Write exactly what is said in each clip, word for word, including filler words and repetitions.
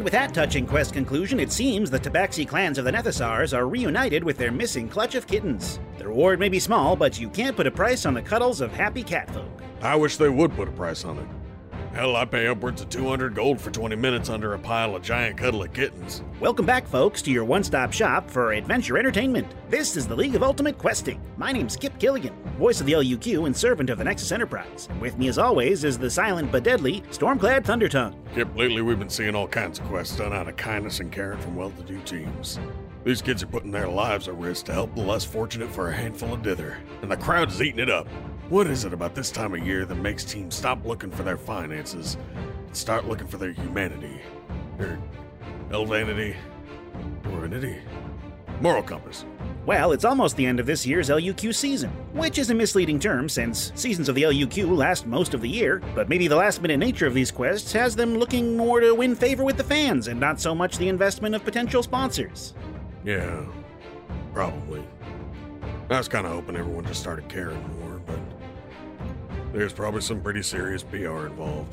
with that touching quest conclusion, it seems the Tabaxi clans of the Nethasars are reunited with their missing clutch of kittens. The reward may be small, but you can't put a price on the cuddles of happy catfolk. I wish they would put a price on it. Hell, I pay upwards of two hundred gold for twenty minutes under a pile of giant cuddly kittens. Welcome back, folks, to your one-stop shop for adventure entertainment. This is the League of Ultimate Questing. My name's Kip Killigan, voice of the L U Q and servant of the Nexus Enterprise. And with me, as always, is the silent but deadly Stormclad Thundertongue. Kip, lately we've been seeing all kinds of quests done out of kindness and caring from well-to-do teams. These kids are putting their lives at risk to help the less fortunate for a handful of dither, and the crowd is eating it up. What is it about this time of year that makes teams stop looking for their finances and start looking for their humanity? Their elvanity? Divinity? Moral compass. Well, it's almost the end of this year's L U Q season, which is a misleading term since seasons of the L U Q last most of the year, but maybe the last-minute nature of these quests has them looking more to win favor with the fans and not so much the investment of potential sponsors. Yeah, probably. I was kind of hoping everyone just started caring more, but there's probably some pretty serious P R involved.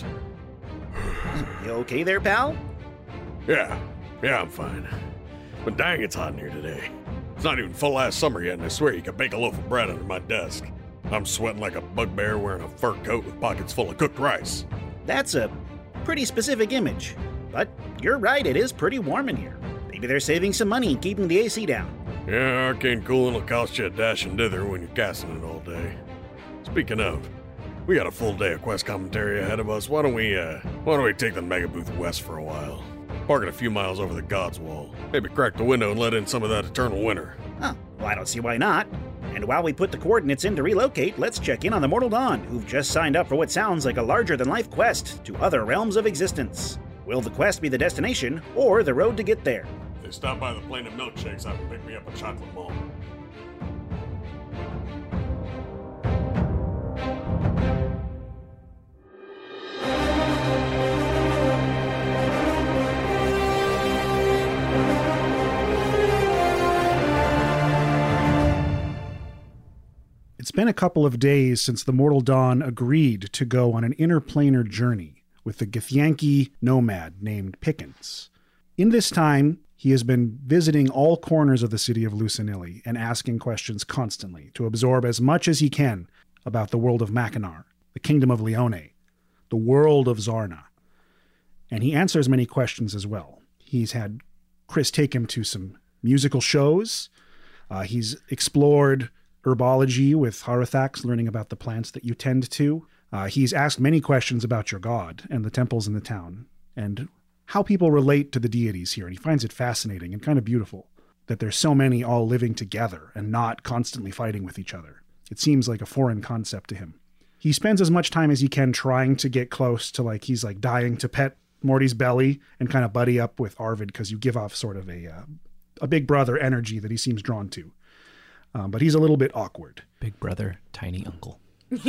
You okay there, pal? Yeah, yeah, I'm fine. But dang, it's hot in here today. It's not even full-ass summer yet, and I swear you could bake a loaf of bread under my desk. I'm sweating like a bugbear wearing a fur coat with pockets full of cooked rice. That's a pretty specific image. But you're right, it is pretty warm in here. Maybe they're saving some money and keeping the A C down. Yeah, arcane cooling will cost you a dash and dither when you're casting it all day. Speaking of, we got a full day of quest commentary ahead of us. Why don't we, uh, why don't we take the mega booth west for a while? Park it a few miles over the God's Wall. Maybe crack the window and let in some of that eternal winter. Huh, well, I don't see why not. And while we put the coordinates in to relocate, let's check in on the Mortal Dawn, who've just signed up for what sounds like a larger-than-life quest to other realms of existence. Will the quest be the destination, or the road to get there? If they stop by the Plain of Milkshakes, I can pick me up a chocolate malt. It's been a couple of days since the Mortal Dawn agreed to go on an interplanar journey with the Githyanki nomad named Pickens. In this time, he has been visiting all corners of the city of Lucinili and asking questions constantly to absorb as much as he can about the world of Mackinac, the kingdom of Leone, the world of Zarna. And he answers many questions as well. He's had Chris take him to some musical shows. Uh, he's explored herbology with Harathax, learning about the plants that you tend to. Uh, he's asked many questions about your god and the temples in the town and how people relate to the deities here. And he finds it fascinating and kind of beautiful that there's so many all living together and not constantly fighting with each other. It seems like a foreign concept to him. He spends as much time as he can trying to get close to, like, he's like dying to pet Morty's belly and kind of buddy up with Arvid because you give off sort of a, uh, a big brother energy that he seems drawn to. Um, but he's a little bit awkward. Big brother, tiny uncle.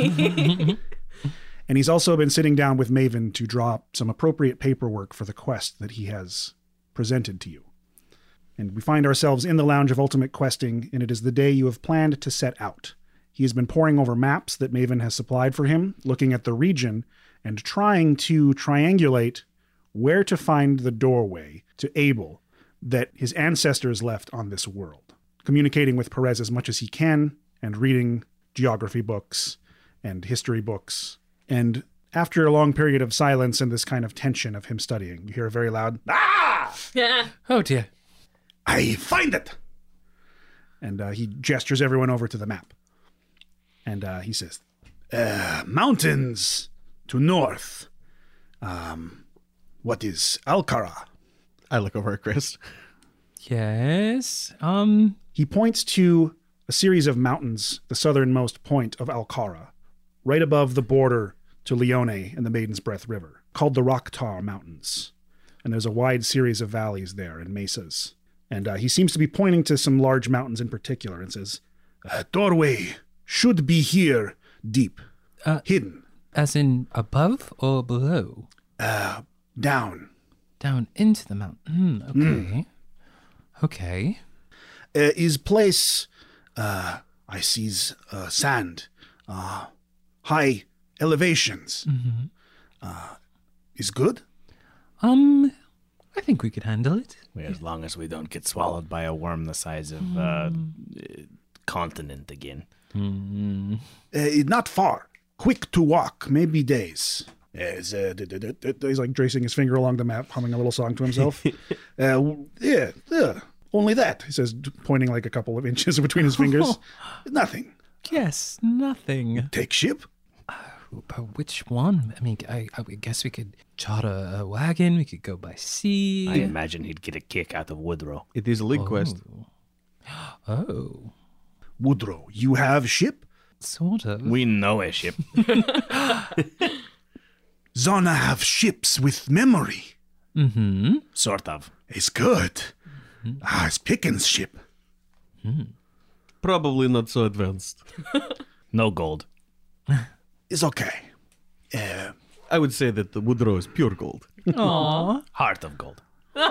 And he's also been sitting down with Maven to draw up some appropriate paperwork for the quest that he has presented to you. And we find ourselves in the Lounge of Ultimate Questing, and it is the day you have planned to set out. He has been poring over maps that Maven has supplied for him, looking at the region, and trying to triangulate where to find the doorway to Abel that his ancestors left on this world. Communicating with Perez as much as he can, and reading geography books and history books. And after a long period of silence and this kind of tension of him studying, you hear a very loud, "Ah! Yeah. Oh, dear. I find it!" And uh, he gestures everyone over to the map. And uh, he says, uh, mountains to north. Um, what is Alcara? I look over at Chris. Yes. Um. He points to a series of mountains, the southernmost point of Alcara, right above the border to Leone and the Maiden's Breath River, called the Rocktar Mountains. And there's a wide series of valleys there and mesas. And uh, he seems to be pointing to some large mountains in particular and says, a doorway should be here, deep, Uh, hidden. As in above or below? Uh, down. Down into the mountain. Hmm, okay. Okay. Uh, is place, uh, I sees uh, sand, uh, high elevations. Mm-hmm. Uh, is good? Um, I think we could handle it. As long as we don't get swallowed by a worm the size of uh, continent again. Mm. Uh, not far. Quick to walk, maybe days. As, uh, d- d- d- d- he's like tracing his finger along the map, humming a little song to himself. uh, yeah, yeah, only that, he says, pointing like a couple of inches between his fingers. Nothing. Yes, nothing. Take ship? But which one? I mean, I, I guess we could charter a wagon. We could go by sea. I imagine he'd get a kick out of Woodrow. It is a league quest. Oh, Woodrow, you have ship? sort of. We know a ship. Zona have ships with memory. Mm-hmm. Sort of. It's good. Ah, it's Pickens' ship. Probably not so advanced. No gold. It's okay. Uh, I would say that the Woodrow is pure gold. Aww. Heart of gold.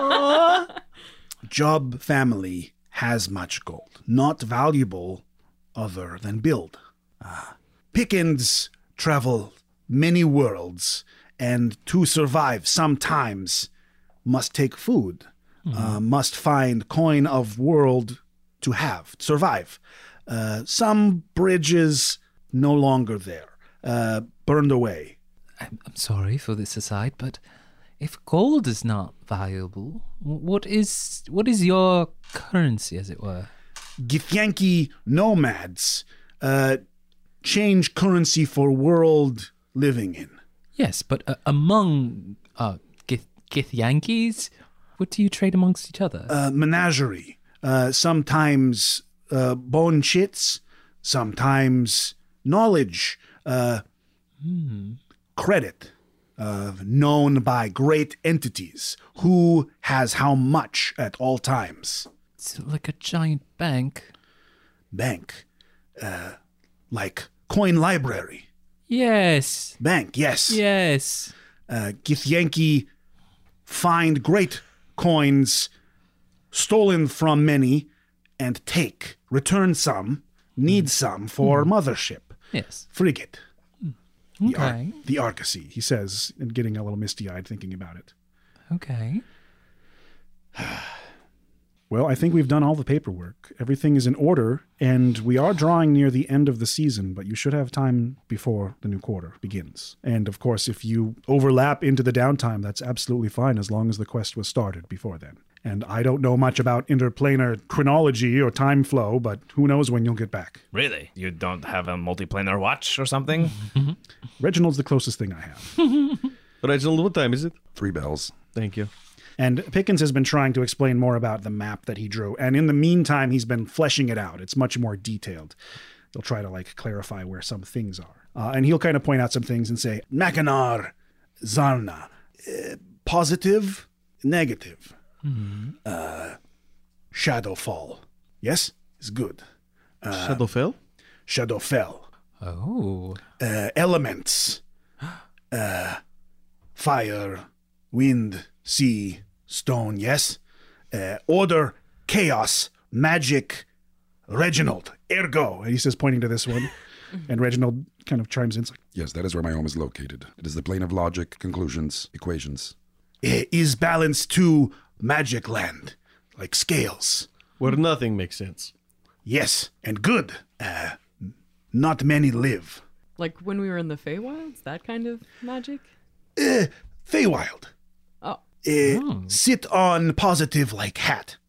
Job family has much gold, not valuable other than build. Uh, Pickens travel many worlds, and to survive sometimes must take food, uh, must find coin of world to have, survive. Uh, some bridges no longer there, uh, burned away. I'm, I'm sorry for this aside, but if gold is not valuable, wh- what is what is your currency, as it were? Githyanki nomads uh, change currency for world living in. Yes, but uh, among uh, Gith, Gith Yankees, what do you trade amongst each other? Uh, menagerie. Uh, sometimes uh, bone chits, sometimes knowledge, uh, credit, uh, known by great entities. Who has how much at all times? It's like a giant bank. Bank. Uh, like coin library. Yes. Bank, yes. Yes. Uh, Githyanki find great coins stolen from many and take, return some, need some for mothership, Yes. frigate, the, Ar- Okay. the Argosy, he says, and getting a little misty-eyed thinking about it. Okay. Well, I think we've done all the paperwork. Everything is in order, and we are drawing near the end of the season, but you should have time before the new quarter begins. And of course, if you overlap into the downtime, that's absolutely fine as long as the quest was started before then. And I don't know much about interplanar chronology or time flow, but who knows when you'll get back. Really? You don't have a multiplanar watch or something? Reginald's the closest thing I have. Reginald, what time is it? Three bells. Thank you. And Pickens has been trying to explain more about the map that he drew. And in the meantime, he's been fleshing it out. It's much more detailed. He'll try to like clarify where some things are. Uh, and he'll kind of point out some things and say, Mackinac, Zarna, uh, positive, negative. Uh, Shadowfall. Yes? It's good. Shadowfell? Shadowfell. Oh. Uh, elements. Uh, fire, wind, sea, stone, yes? Uh, order, chaos, magic, Reginald, ergo. And he says, pointing to this one. And Reginald kind of chimes in. It's like, Yes, that is where my home is located. It is the plane of logic, conclusions, equations. "Eh, is balanced to magic land, like scales. Where nothing makes sense. Yes, and good. Uh, not many live. Like when we were in the Feywilds, that kind of magic? Uh, Feywild. Oh. Uh, Sit on positive like hat.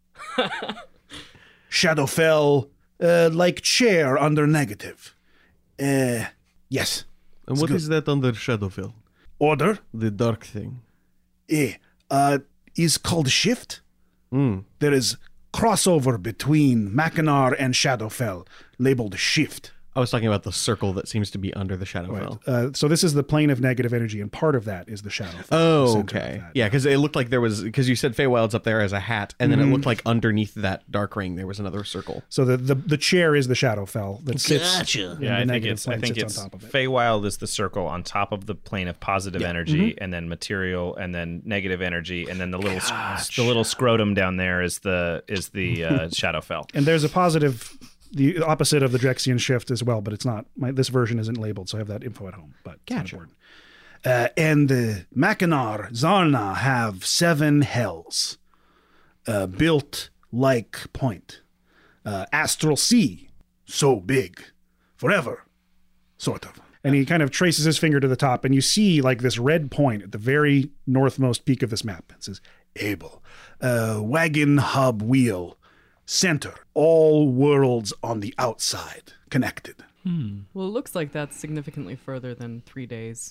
Shadowfell, uh, like chair under negative. Uh, yes. And It's what good. is that under Shadowfell? Order, The dark thing. eh, uh, is called shift. Mm. There is crossover between Mackinac and Shadowfell, labeled shift. I was talking about the circle that seems to be under the Shadowfell. Uh, so this is the plane of negative energy, and part of that is the Shadowfell. the Oh, center of okay. that. Yeah, because it looked like there was, because you said Feywild's up there as a hat, and then it looked like underneath that dark ring there was another circle. So the, the the chair is the Shadowfell that sits. Gotcha. in Yeah, the I think negative it's I plane, think sits it's on top of it. Feywild is the circle on top of the plane of positive energy, and then material, and then negative energy, and then the little sc- the little scrotum down there is the is the uh, Shadowfell. And there's a positive, the opposite of the Drexian shift as well, but it's not. My, this version isn't labeled, so I have that info at home. But it's not Gotcha. important. Uh, and the Mackinac Zarna have seven hells, uh, built like point. Uh, astral sea, so big, forever, sort of. And he kind of traces his finger to the top, and you see like this red point at the very northmost peak of this map. It says, Able, uh, wagon hub wheel, center, all worlds on the outside, connected. Hmm. Well, it looks like that's significantly further than three days.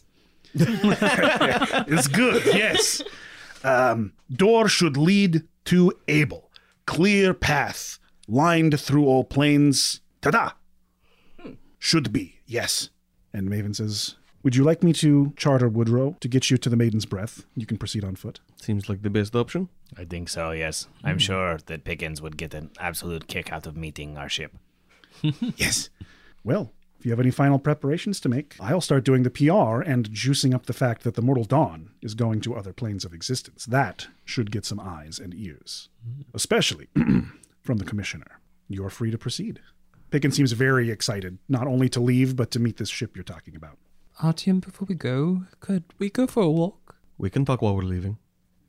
It's good, yes. Um, door should lead to Able. Clear path, lined through all plains. Ta-da! Hmm. Should be, yes. And Maven says, would you like me to charter Woodrow to get you to the Maiden's Breath? You can proceed on foot. Seems like the best option. I think so, yes. I'm Mm. sure that Pickens would get an absolute kick out of meeting our ship. Yes. Well, if you have any final preparations to make, I'll start doing the P R and juicing up the fact that the Mortal Dawn is going to other planes of existence. That should get some eyes and ears, especially from the Commissioner. You're free to proceed. Pickens seems very excited, not only to leave, but to meet this ship you're talking about. Artyom, before we go, could we go for a walk? We can talk while we're leaving.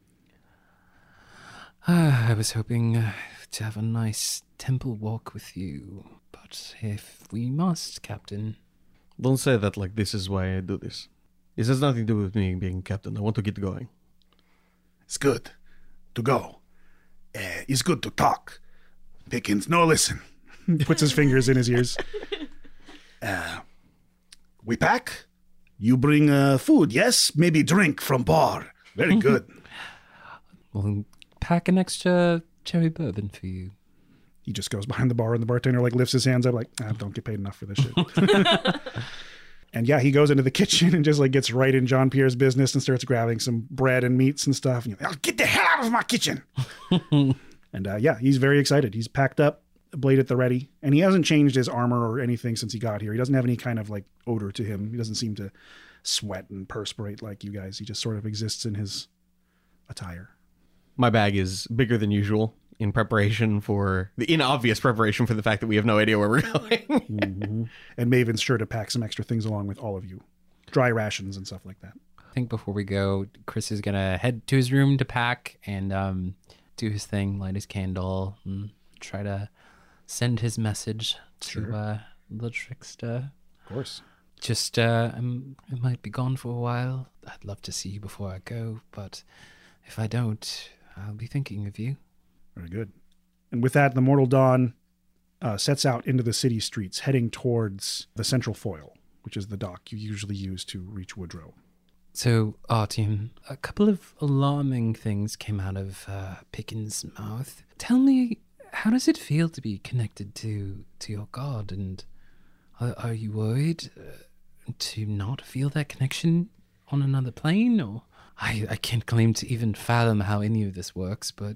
Uh, I was hoping uh, to have a nice temple walk with you, but if we must, Captain... Don't say that like this is why I do this. This has nothing to do with me being captain. I want to get going. It's good to go. Uh, it's good to talk. Pickens, no, listen. Puts his fingers in his ears. Uh, we pack. You bring uh, food, yes? Maybe drink from bar. Very good. We'll pack an extra cherry bourbon for you. He just goes behind the bar and the bartender like lifts his hands up like, ah, don't get paid enough for this shit. And yeah, he goes into the kitchen and just like gets right in John Pierre's business and starts grabbing some bread and meats and stuff. And you're like, oh, get the hell out of my kitchen. And uh, yeah, he's very excited. He's packed up, blade at the ready, and he hasn't changed his armor or anything since he got here. He doesn't have any kind of like odor to him. He doesn't seem to sweat and perspirate like you guys. He just sort of exists in his attire. My bag is bigger than usual in preparation for the in obvious preparation for the fact that we have no idea where we're going. Mm-hmm. And Maven's sure to pack some extra things along with all of you. Dry rations and stuff like that. I think before we go, Chris is going to head to his room to pack and um, do his thing, light his candle, and try to send his message to Sure. uh, the trickster. Of course. Just, uh, I'm, I might be gone for a while. I'd love to see you before I go, but if I don't, I'll be thinking of you. Very good. And with that, the Mortal Dawn uh, sets out into the city streets, heading towards the central foil, which is the dock you usually use to reach Woodrow. So, Artyom, a couple of alarming things came out of uh, Pickens' mouth. Tell me, how does it feel to be connected to, to your god? And are, are you worried uh, to not feel that connection on another plane? Or I, I can't claim to even fathom how any of this works, but...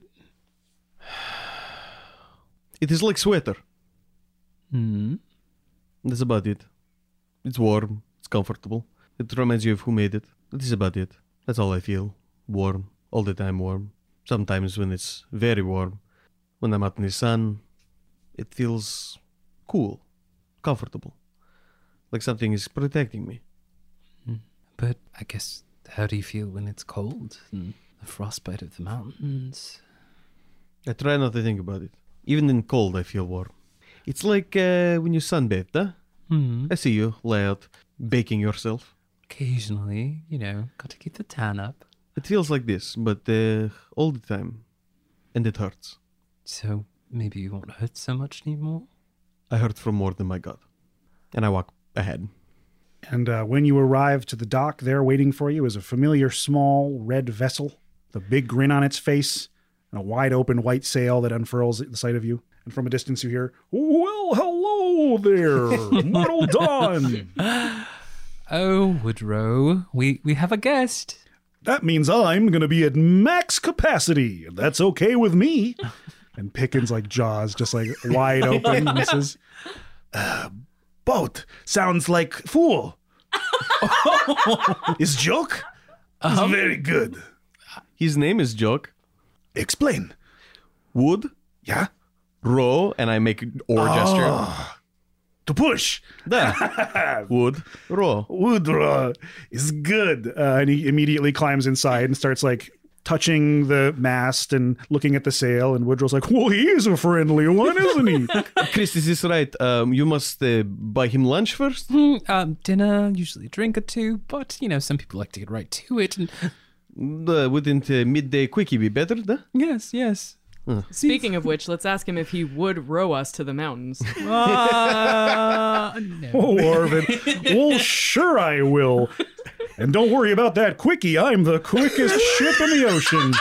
It is like sweater. Hmm? That's about it. It's warm. It's comfortable. It reminds you of who made it. That is about it. That's all I feel. Warm. All the time warm. Sometimes when it's very warm, when I'm out in the sun, it feels cool. Comfortable. Like something is protecting me. But I guess, how do you feel when it's cold? And the frostbite of the mountains? I try not to think about it. Even in cold, I feel warm. It's like uh, when you sunbathe, huh? Hmm. I see you lay out, baking yourself. Occasionally, you know, got to keep the tan up. It feels like this, but uh, all the time. And it hurts. So maybe you won't hurt so much anymore? I hurt from more than my god. And I walk ahead. And uh, when you arrive to the dock, there waiting for you is a familiar small red vessel, with a big grin on its face, and a wide open white sail that unfurls at the sight of you. And from a distance you hear, well, hello there, Mortal Dawn. Oh, Woodrow, we, we have a guest. That means I'm going to be at max capacity. And that's okay with me. And Pickens, like jaws, just like wide open. And says, uh, boat sounds like fool. Is joke? Is Um, very good. His name is Joke. Explain. Wood, Yeah? row, and I make or gesture. Ah, to push. Da. Wood. Raw. Wood raw is good. Uh, and he immediately climbs inside and starts like touching the mast and looking at the sail. And Woodrow's like, well, he is a friendly one, isn't he? Chris, is this right? Um, you must uh, buy him lunch first? Mm, um, dinner, usually a drink or two, but, you know, some people like to get right to it. And Uh, wouldn't uh, midday quickie be better? Da? yes, yes. Speaking of which, let's ask him if he would row us to the mountains. Uh, no. Oh, Arvin. Well, sure I will. And don't worry about that quickie. I'm the quickest ship in the ocean.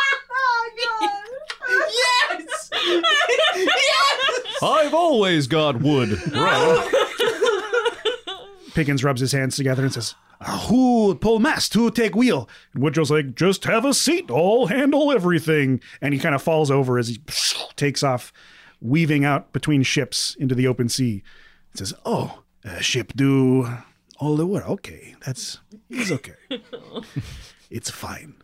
Yes! I've always got wood. Right. Pickens rubs his hands together and says, "Uh, who pull mast? Who take wheel?" And Woodrow's like, "Just have a seat. I'll handle everything." And he kind of falls over as he takes off, weaving out between ships into the open sea. He says, "Oh, uh, ship do all the work. Okay, that's it's okay. It's fine.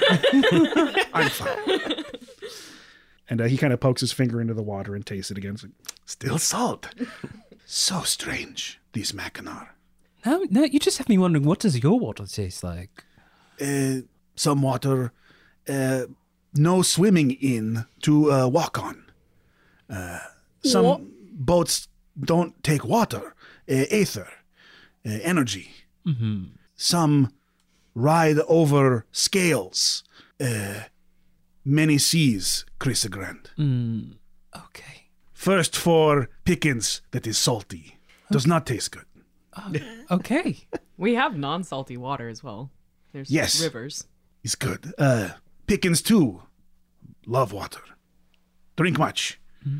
I'm fine." And uh, he kind of pokes his finger into the water and tastes it again. It's like, still salt. So strange, these Mackinac. No, no, you just have me wondering, what does your water taste like? Uh, some water, uh, no swimming in to uh, walk on. Uh, some What? boats don't take water, uh, aether, uh, energy. Mm-hmm. Some ride over scales. Uh, many seas, Chris Grand. Mm, okay. First for Pickens that is salty. Does not taste good. Okay. We have non-salty water as well. There's Yes. rivers. It's good. Uh, Pickens too. Love water. Drink much.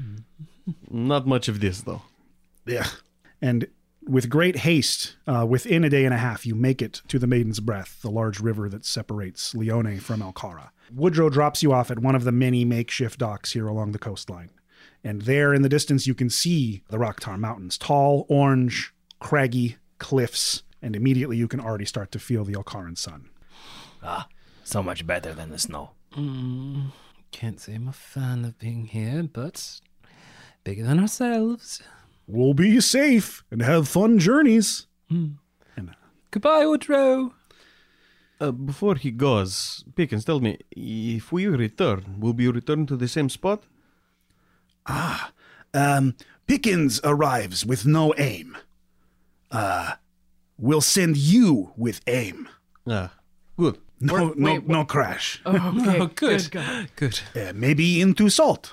Not much of this, though. Yeah. And with great haste, uh, within a day and a half, you make it to the Maiden's Breath, the large river that separates Leone from Alcara. Woodrow drops you off at one of the many makeshift docks here along the coastline. And there in the distance, you can see the Rocktar Mountains, tall, orange, craggy cliffs, and immediately you can already start to feel the Alcaran sun. Ah, so much better than the snow. Mm, can't say I'm a fan of being here, but bigger than ourselves. We'll be safe and have fun journeys. Mm. And, uh, Goodbye, Woodrow. Uh, before he goes, Pickens, tell me, if we return, will we return to the same spot? Ah, um, Pickens arrives with no aim. Uh, we'll send you with aim. Ah, good. No, Or- no, wait, no crash. Oh, okay. Oh, good. God. Good. Uh, maybe into salt.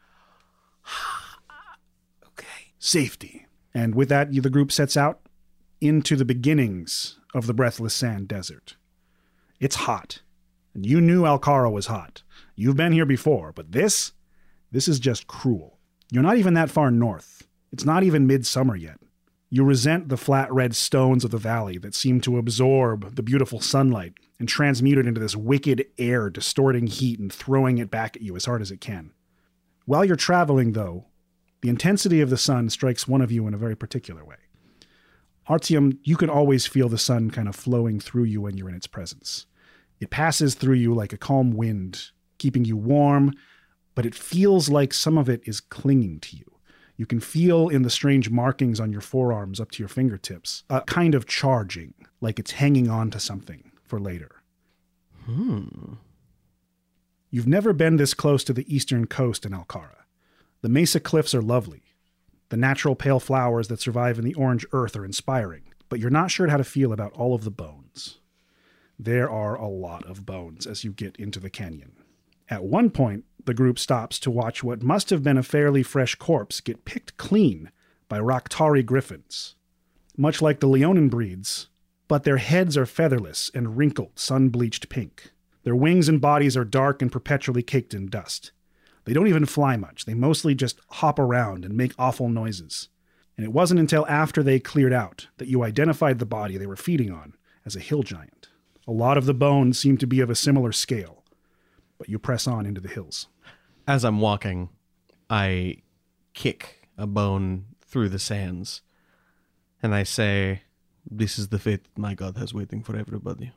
Okay. Safety. And with that, the group sets out into the beginnings of the Breathless Sand Desert. It's hot. And you knew Alcara was hot. You've been here before, but this, this is just cruel. You're not even that far north. It's not even midsummer yet. You resent the flat red stones of the valley that seem to absorb the beautiful sunlight and transmute it into this wicked air, distorting heat and throwing it back at you as hard as it can. While you're traveling, though, the intensity of the sun strikes one of you in a very particular way. Artyom, you can always feel the sun kind of flowing through you when you're in its presence. It passes through you like a calm wind, keeping you warm, but it feels like some of it is clinging to you. You can feel in the strange markings on your forearms up to your fingertips a kind of charging, like it's hanging on to something for later. Hmm. You've never been this close to the eastern coast in Alcara. The mesa cliffs are lovely. The natural pale flowers that survive in the orange earth are inspiring, but you're not sure how to feel about all of the bones. There are a lot of bones as you get into the canyon. At one point, the group stops to watch what must have been a fairly fresh corpse get picked clean by Roktari griffins. Much like the Leonin breeds, but their heads are featherless and wrinkled, sun-bleached pink. Their wings and bodies are dark and perpetually caked in dust. They don't even fly much. They mostly just hop around and make awful noises. And it wasn't until after they cleared out that you identified the body they were feeding on as a hill giant. A lot of the bones seem to be of a similar scale, but you press on into the hills. As I'm walking, I kick a bone through the sands, and I say, "This is the fate my God has waiting for everybody."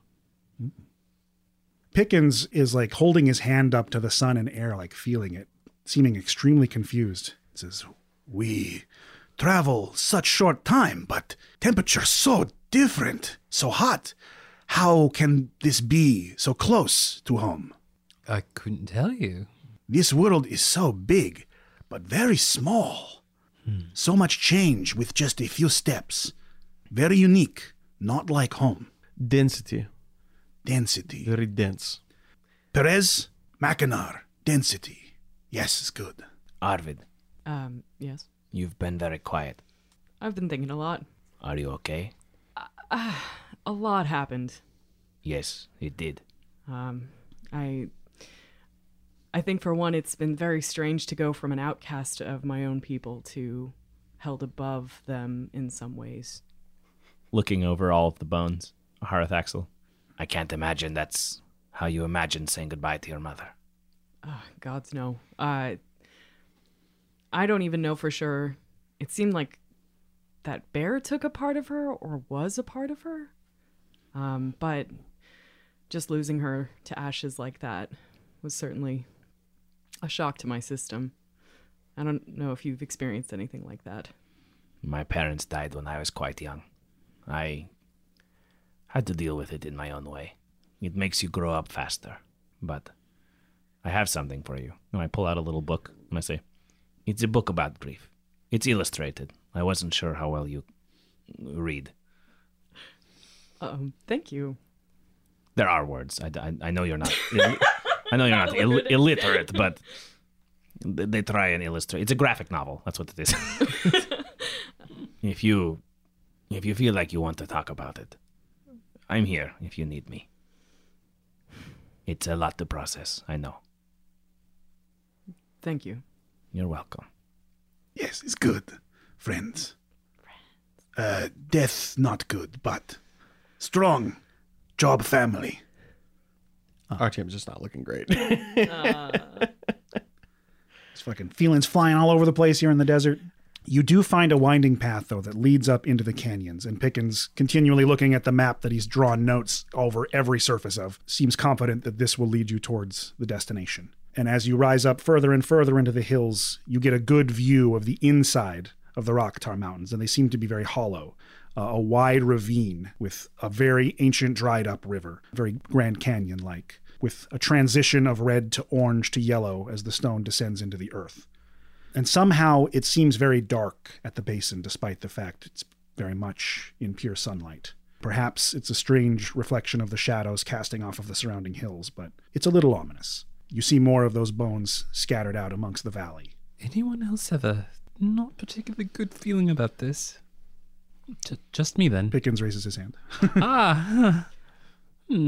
Pickens is like holding his hand up to the sun and air, like feeling it, seeming extremely confused. He says, "We travel such short time, but temperature so different, so hot. How can this be so close to home? I couldn't tell you. This world is so big, but very small. Hmm. So much change with just a few steps. Very unique, not like home. Density. Density. Very dense. Perez, Mackinac, density. Yes, it's good. Arvid, Um, yes. you've been very quiet. I've been thinking a lot. Are you okay? Uh, a lot happened. Yes, it did. Um, I... I think for one, it's been very strange to go from an outcast of my own people to held above them in some ways. Looking over all of the bones, Harathaxel. I can't imagine that's how you imagined saying goodbye to your mother. Oh, gods no. Uh, I don't even know for sure. It seemed like that bear took a part of her or was a part of her. Um, but just losing her to ashes like that was certainly a shock to my system. I don't know if you've experienced anything like that. My parents died when I was quite young. I had to deal with it in my own way. It makes you grow up faster. But I have something for you. And I pull out a little book and I say, It's a book about grief. It's illustrated. I wasn't sure how well you read. Um, thank you. There are words. I, I, I know you're not. I know you're not Ill, illiterate, but they try and illustrate. It's a graphic novel. That's what it is. if you, if you feel like you want to talk about it, I'm here. If you need me, it's a lot to process. I know. Thank you. You're welcome. Yes, it's good. Friends. Uh, death not good, but strong. Job family. Artyom's just not looking great. uh. There's fucking feelings flying all over the place here in the desert. You do find a winding path, though, that leads up into the canyons, and Pickens, continually looking at the map that he's drawn notes over every surface of, seems confident that this will lead you towards the destination. And as you rise up further and further into the hills, you get a good view of the inside of the Rocktar Mountains, and they seem to be very hollow. Uh, a wide ravine with a very ancient dried-up river, very Grand Canyon-like, with a transition of red to orange to yellow as the stone descends into the earth. And somehow it seems very dark at the basin, despite the fact it's very much in pure sunlight. Perhaps it's a strange reflection of the shadows casting off of the surrounding hills, but it's a little ominous. You see more of those bones scattered out amongst the valley. Anyone else have a not particularly good feeling about this? J- just me, then. Pickens raises his hand. ah. Hmm.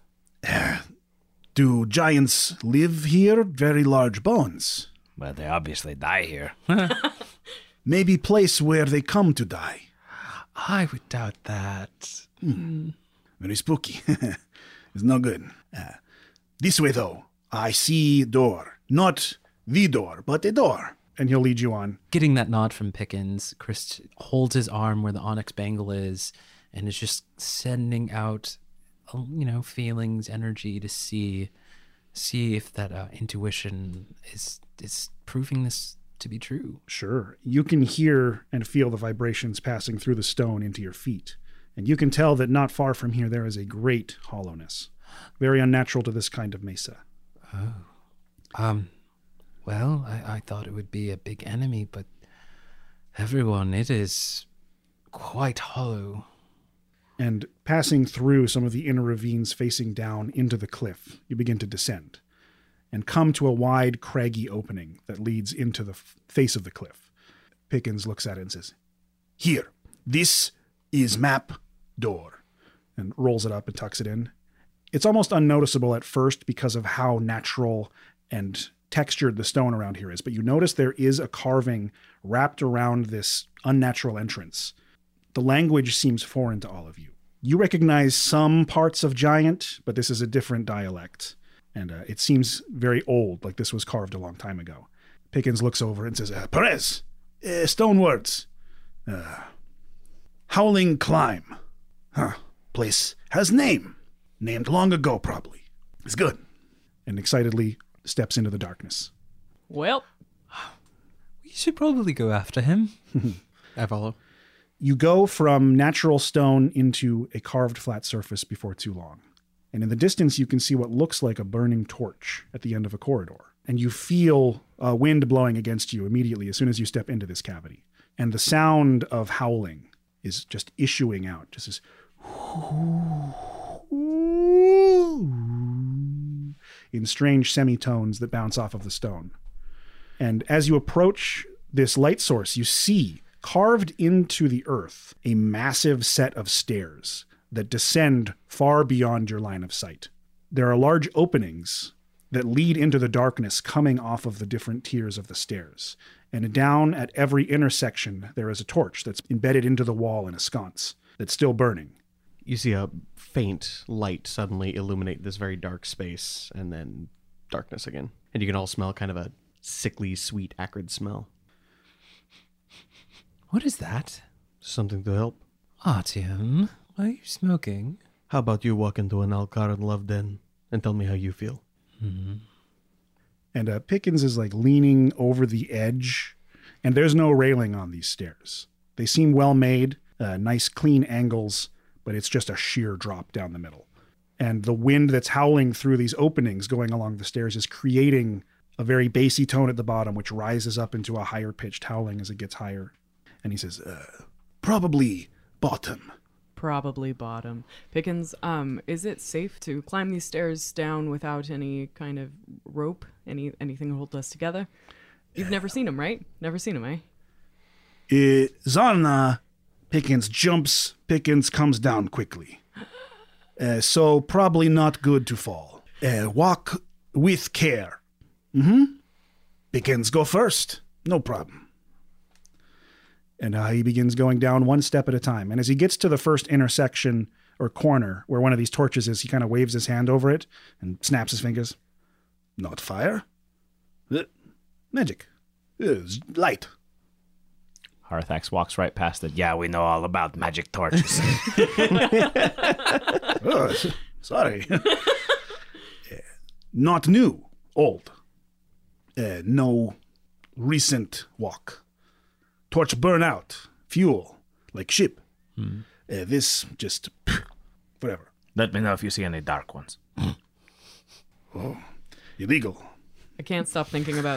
Do giants live here? Very large bones. Well, they obviously die here. Maybe place where they come to die. I would doubt that. Hmm. Very spooky. It's no good. Uh, this way, though. I see door. Not the door, but a door. And he'll lead you on. Getting that nod from Pickens, Chris holds his arm where the onyx bangle is and is just sending out, you know, feelings, energy to see see if that uh, intuition is is proving this to be true. Sure. You can hear and feel the vibrations passing through the stone into your feet. And you can tell that not far from here there is a great hollowness. Very unnatural to this kind of mesa. Oh. Um... Well, I, I thought it would be a big enemy, but everyone, it is quite hollow. And passing through some of the inner ravines facing down into the cliff, you begin to descend and come to a wide, craggy opening that leads into the f- face of the cliff. Pickens looks at it and says, Here, this is map door. And rolls it up and tucks it in. It's almost unnoticeable at first because of how natural and textured the stone around here is, but you notice there is a carving wrapped around this unnatural entrance. The language seems foreign to all of you. You recognize some parts of Giant, but this is a different dialect, and uh, it seems very old, like this was carved a long time ago. Pickens looks over and says, uh, Perez, uh, stone words. Uh, Howling Climb. Huh. Place has name. Named long ago, probably. It's good. And excitedly steps into the darkness. Well, we should probably go after him. I follow. You go from natural stone into a carved flat surface before too long. And in the distance, you can see what looks like a burning torch at the end of a corridor. And you feel a wind blowing against you immediately as soon as you step into this cavity. And the sound of howling is just issuing out. Just this in strange semitones that bounce off of the stone. And as you approach this light source, you see, carved into the earth, a massive set of stairs that descend far beyond your line of sight. There are large openings that lead into the darkness coming off of the different tiers of the stairs. And down at every intersection, there is a torch that's embedded into the wall in a sconce that's still burning. You see a faint light suddenly illuminate this very dark space, and then darkness again. And you can all smell kind of a sickly, sweet, acrid smell. What is that? Something to help. Artyom, are you smoking? How about you walk into an Alcaran Love Den and tell me how you feel? Mm-hmm. And uh, Pickens is like leaning over the edge, and there's no railing on these stairs. They seem well made, uh, nice clean angles, but it's just a sheer drop down the middle. And the wind that's howling through these openings going along the stairs is creating a very bassy tone at the bottom, which rises up into a higher pitched howling as it gets higher. And he says, uh, Probably bottom. Probably bottom. Pickens, um, is it safe to climb these stairs down without any kind of rope? Any anything to hold us together? You've never seen him, right? Never seen him, eh? Uh, Zarna, Pickens jumps, Pickens comes down quickly. Uh, so probably not good to fall. Uh, walk with care. Mm-hmm. Pickens go first. No problem. And uh, he begins going down one step at a time. And as he gets to the first intersection or corner where one of these torches is, he kind of waves his hand over it and snaps his fingers. Not fire. Uh, magic. Uh, light. Harathax walks right past it. Yeah, we know all about magic torches. Oh, s- sorry. Uh, not new. Old. Uh, no recent walk. Torch burn out. Fuel. Like ship. Hmm. Uh, this just... whatever. Let me know if you see any dark ones. Oh, illegal. I can't stop thinking about...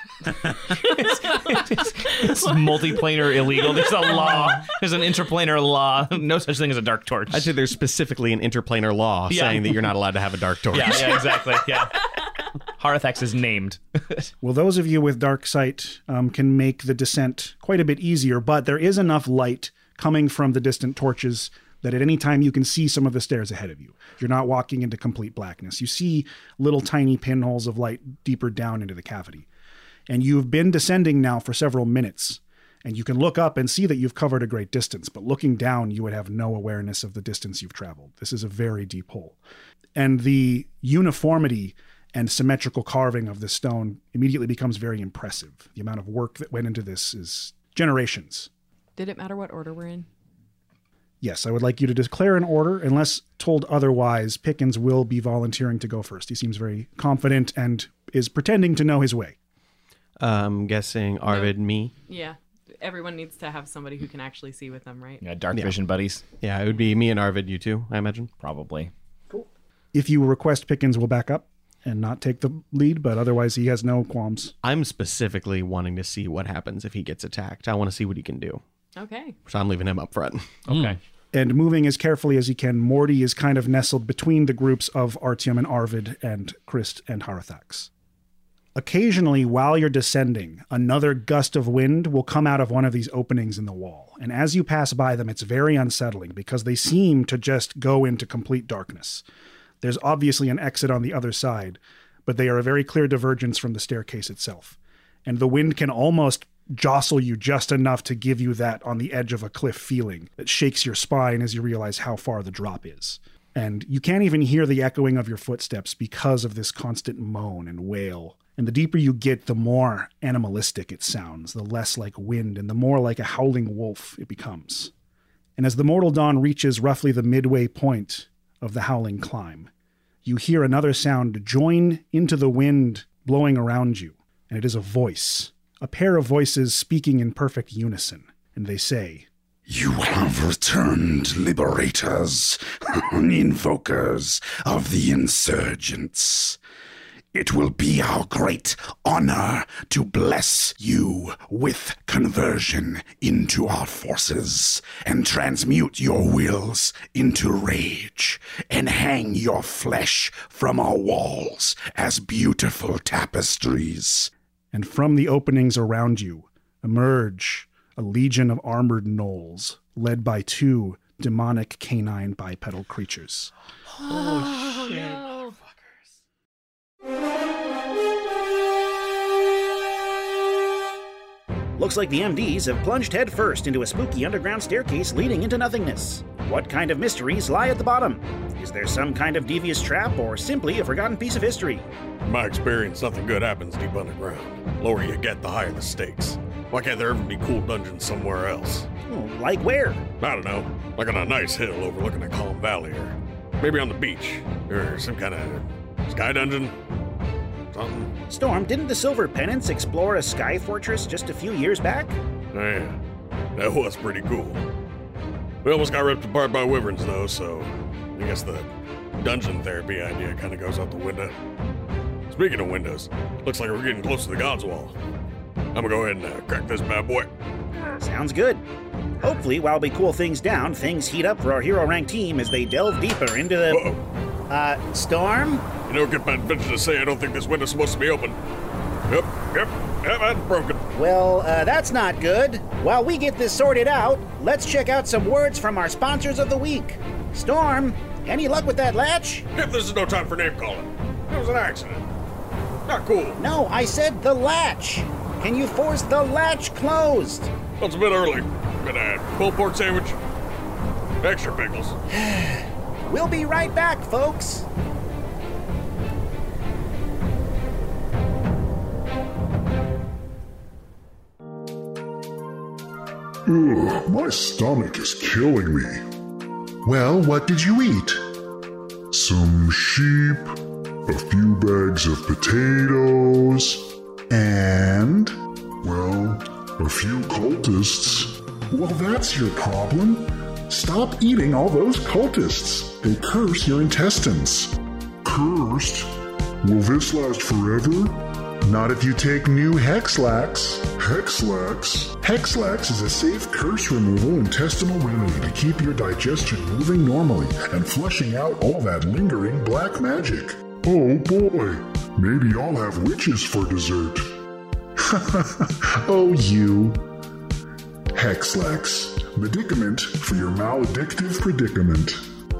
It's multiplanar illegal. There's a law. There's an interplanar law. No such thing as a dark torch. I'd say there's specifically an interplanar law Yeah. saying that you're not allowed to have a dark torch. Yeah, yeah, exactly. Yeah. Harathax is named. Well, those of you with dark sight um, can make the descent quite a bit easier, but there is enough light coming from the distant torches that at any time you can see some of the stairs ahead of you. You're not walking into complete blackness. You see little tiny pinholes of light deeper down into the cavity. And you've been descending now for several minutes, and you can look up and see that you've covered a great distance, but looking down, you would have no awareness of the distance you've traveled. This is a very deep hole. And the uniformity and symmetrical carving of this stone immediately becomes very impressive. The amount of work that went into this is generations. Did it matter what order we're in? Yes, I would like you to declare an order. Unless told otherwise, Pickens will be volunteering to go first. He seems very confident and is pretending to know his way. I'm guessing Arvid, me. Yeah. Everyone needs to have somebody who can actually see with them, right? Yeah, dark Yeah. vision buddies. Yeah, it would be me and Arvid, you two, I imagine. Probably. If you request, Pickens will back up and not take the lead, but otherwise he has no qualms. I'm specifically wanting to see what happens if he gets attacked. I want to see what he can do. Okay. So I'm leaving him up front. Okay. And moving as carefully as he can, Morty is kind of nestled between the groups of Artyom and Arvid and Christ and Harathax. Occasionally, while you're descending, another gust of wind will come out of one of these openings in the wall. And as you pass by them, it's very unsettling because they seem to just go into complete darkness. There's obviously an exit on the other side, but they are a very clear divergence from the staircase itself. And the wind can almost jostle you just enough to give you that on the edge of a cliff feeling that shakes your spine as you realize how far the drop is. And you can't even hear the echoing of your footsteps because of this constant moan and wail. And the deeper you get, the more animalistic it sounds, the less like wind and the more like a howling wolf it becomes. And as the mortal dawn reaches roughly the midway point of the howling climb, you hear another sound join into the wind blowing around you. And it is a voice, a pair of voices speaking in perfect unison. and they say, You have returned, liberators, invokers of the insurgents. It will be our great honor to bless you with conversion into our forces and transmute your wills into rage and hang your flesh from our walls as beautiful tapestries. and from the openings around you emerge a legion of armored gnolls, led by two demonic canine bipedal creatures. Oh, shit. No. Looks like the M Ds have plunged headfirst into a spooky underground staircase leading into nothingness. What kind of mysteries lie at the bottom? Is there some kind of devious trap or simply a forgotten piece of history? In my experience, nothing good happens deep underground. The lower you get, the higher the stakes. Why can't there ever be cool dungeons somewhere else? Oh, like where? I don't know. Like on a nice hill overlooking a calm valley, or maybe on the beach, or some kind of sky dungeon. Something. Storm, didn't the Silver Penance explore a sky fortress just a few years back? Oh, yeah, that was pretty cool. We almost got ripped apart by wyverns, though, so I guess the dungeon therapy idea kind of goes out the window. Speaking of windows, looks like we're getting close to the God's Wall. I'm gonna go ahead and uh, crack this bad boy. Sounds good. Hopefully, while we cool things down, things heat up for our hero rank team as they delve deeper into the... Uh-oh. Uh, Storm? You don't get my adventure to say I don't think this window's supposed to be open. Yep, yep, yep, that's broken. Well, uh, that's not good. While we get this sorted out, let's check out some words from our sponsors of the week. Storm, any luck with that latch? If this is no time for name calling. It was an accident. Not cool. No, I said the latch. Can you force the latch closed? Well, it's a bit early. Gonna add pulled pork sandwich, extra pickles. We'll be right back, folks. Ugh, my stomach is killing me. Well, what did you eat? Some sheep, a few bags of potatoes, and? well, a few cultists. Well, that's your problem. Stop eating all those cultists. They curse your intestines. Cursed? Will this last forever? Not if you take new Hexlax. Hexlax? Hexlax is a safe curse removal intestinal remedy to keep your digestion moving normally and flushing out all that lingering black magic. Oh boy, maybe I'll have witches for dessert. Oh, you. Hexlax, medicament for your maladictive predicament.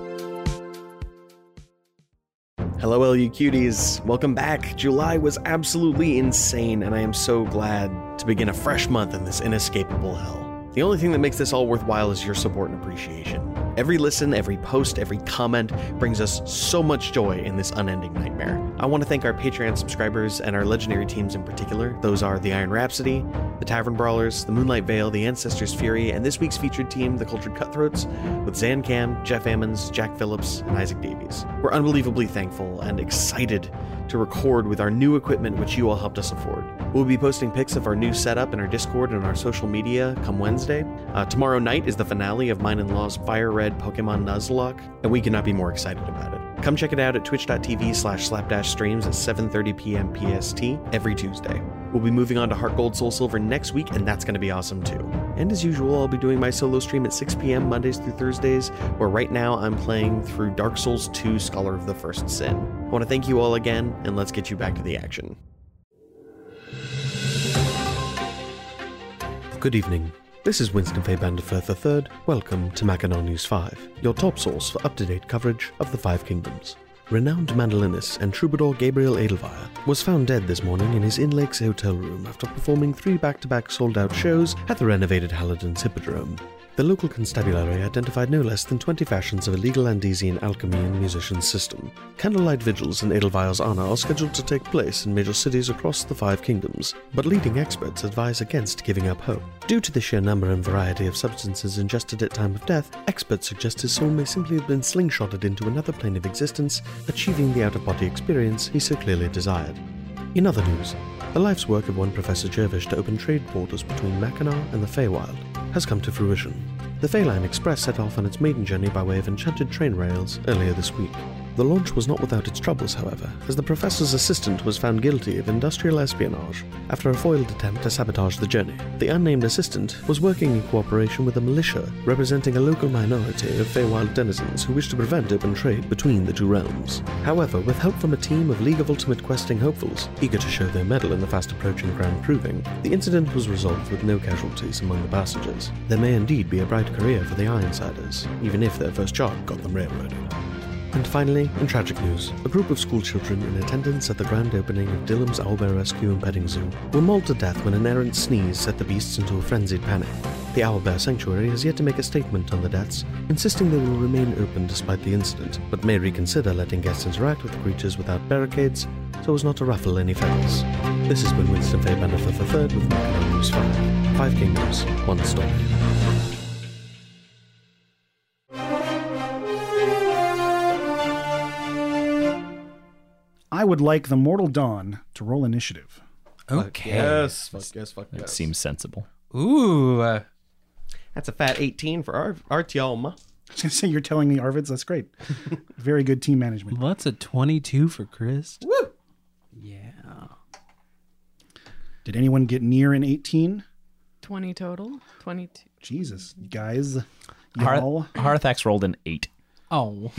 Hello, L U Cuties. Welcome back. July was absolutely insane, and I am so glad to begin a fresh month in this inescapable hell. The only thing that makes this all worthwhile is your support and appreciation. Every listen, every post, every comment brings us so much joy in this unending nightmare. I want to thank our Patreon subscribers and our legendary teams in particular. Those are the Iron Rhapsody, the Tavern Brawlers, the Moonlight Veil, the Ancestors Fury, and this week's featured team, the Cultured Cutthroats, with Zan Cam, Jeff Ammons, Jack Phillips, and Isaac Davies. We're unbelievably thankful and excited to record with our new equipment, which you all helped us afford. We'll be posting pics of our new setup in our Discord and our social media come Wednesday. Uh, tomorrow night is the finale of Mine and Law's Fire Red Pokemon Nuzlocke, and we cannot be more excited about it. Come check it out at twitch.tv slash slapdash streams at seven thirty p.m. P S T every Tuesday. We'll be moving on to Heart Gold Soul Silver next week, and that's going to be awesome too. And as usual, I'll be doing my solo stream at six p.m. Mondays through Thursdays, where right now I'm playing through Dark Souls two Scholar of the First Sin. I want to thank you all again, and let's get you back to the action. Good evening. This is Winston Fay Banderfirth the third. Welcome to Mackinac News five, your top source for up-to-date coverage of the Five Kingdoms. Renowned mandolinist and troubadour Gabriel Edelweiss was found dead this morning in his Inn Lakes hotel room after performing three back-to-back sold-out shows at the renovated Halidon's Hippodrome. The local constabulary identified no less than twenty fashions of illegal Andesian alchemy in the musician's system. Candlelight vigils in Edelweiss's honor are scheduled to take place in major cities across the Five Kingdoms, but leading experts advise against giving up hope. Due to the sheer number and variety of substances ingested at time of death, experts suggest his soul may simply have been slingshotted into another plane of existence, achieving the out-of-body experience he so clearly desired. In other news, the life's work of one Professor Jervish to open trade portals between Mackinac and the Feywild has come to fruition. The Phaeline Express set off on its maiden journey by way of enchanted train rails earlier this week. The launch was not without its troubles, however, as the professor's assistant was found guilty of industrial espionage after a foiled attempt to sabotage the journey. The unnamed assistant was working in cooperation with a militia representing a local minority of Feywild denizens who wished to prevent open trade between the two realms. However, with help from a team of League of Ultimate Questing hopefuls, eager to show their mettle in the fast-approaching Grand Proving, the incident was resolved with no casualties among the passengers. There may indeed be a bright career for the Ironsiders, even if their first job got them railroaded. And finally, in tragic news, a group of schoolchildren in attendance at the grand opening of Dillam's Owlbear Rescue and Petting Zoo were mauled to death when an errant sneeze set the beasts into a frenzied panic. The Owlbear Sanctuary has yet to make a statement on the deaths, insisting they will remain open despite the incident, but may reconsider letting guests interact with the creatures without barricades so as not to ruffle any feathers. This has been Winston Fairbander for the third with Macadam News five. Five Kingdoms, one story. I would like the Mortal Dawn to roll initiative. Okay. Yes, fuck yes, fuck That yes. seems sensible. Ooh. Uh, That's a fat eighteen for Ar- Artyom. I was going to say, you're telling me Arvids? That's great. Very good team management. well, that's a twenty-two for Chris. Woo! Yeah. Did anyone get near an eighteen? twenty total. twenty-two. Jesus, you guys. Har- Y'all. Harthax rolled an eight. Oh.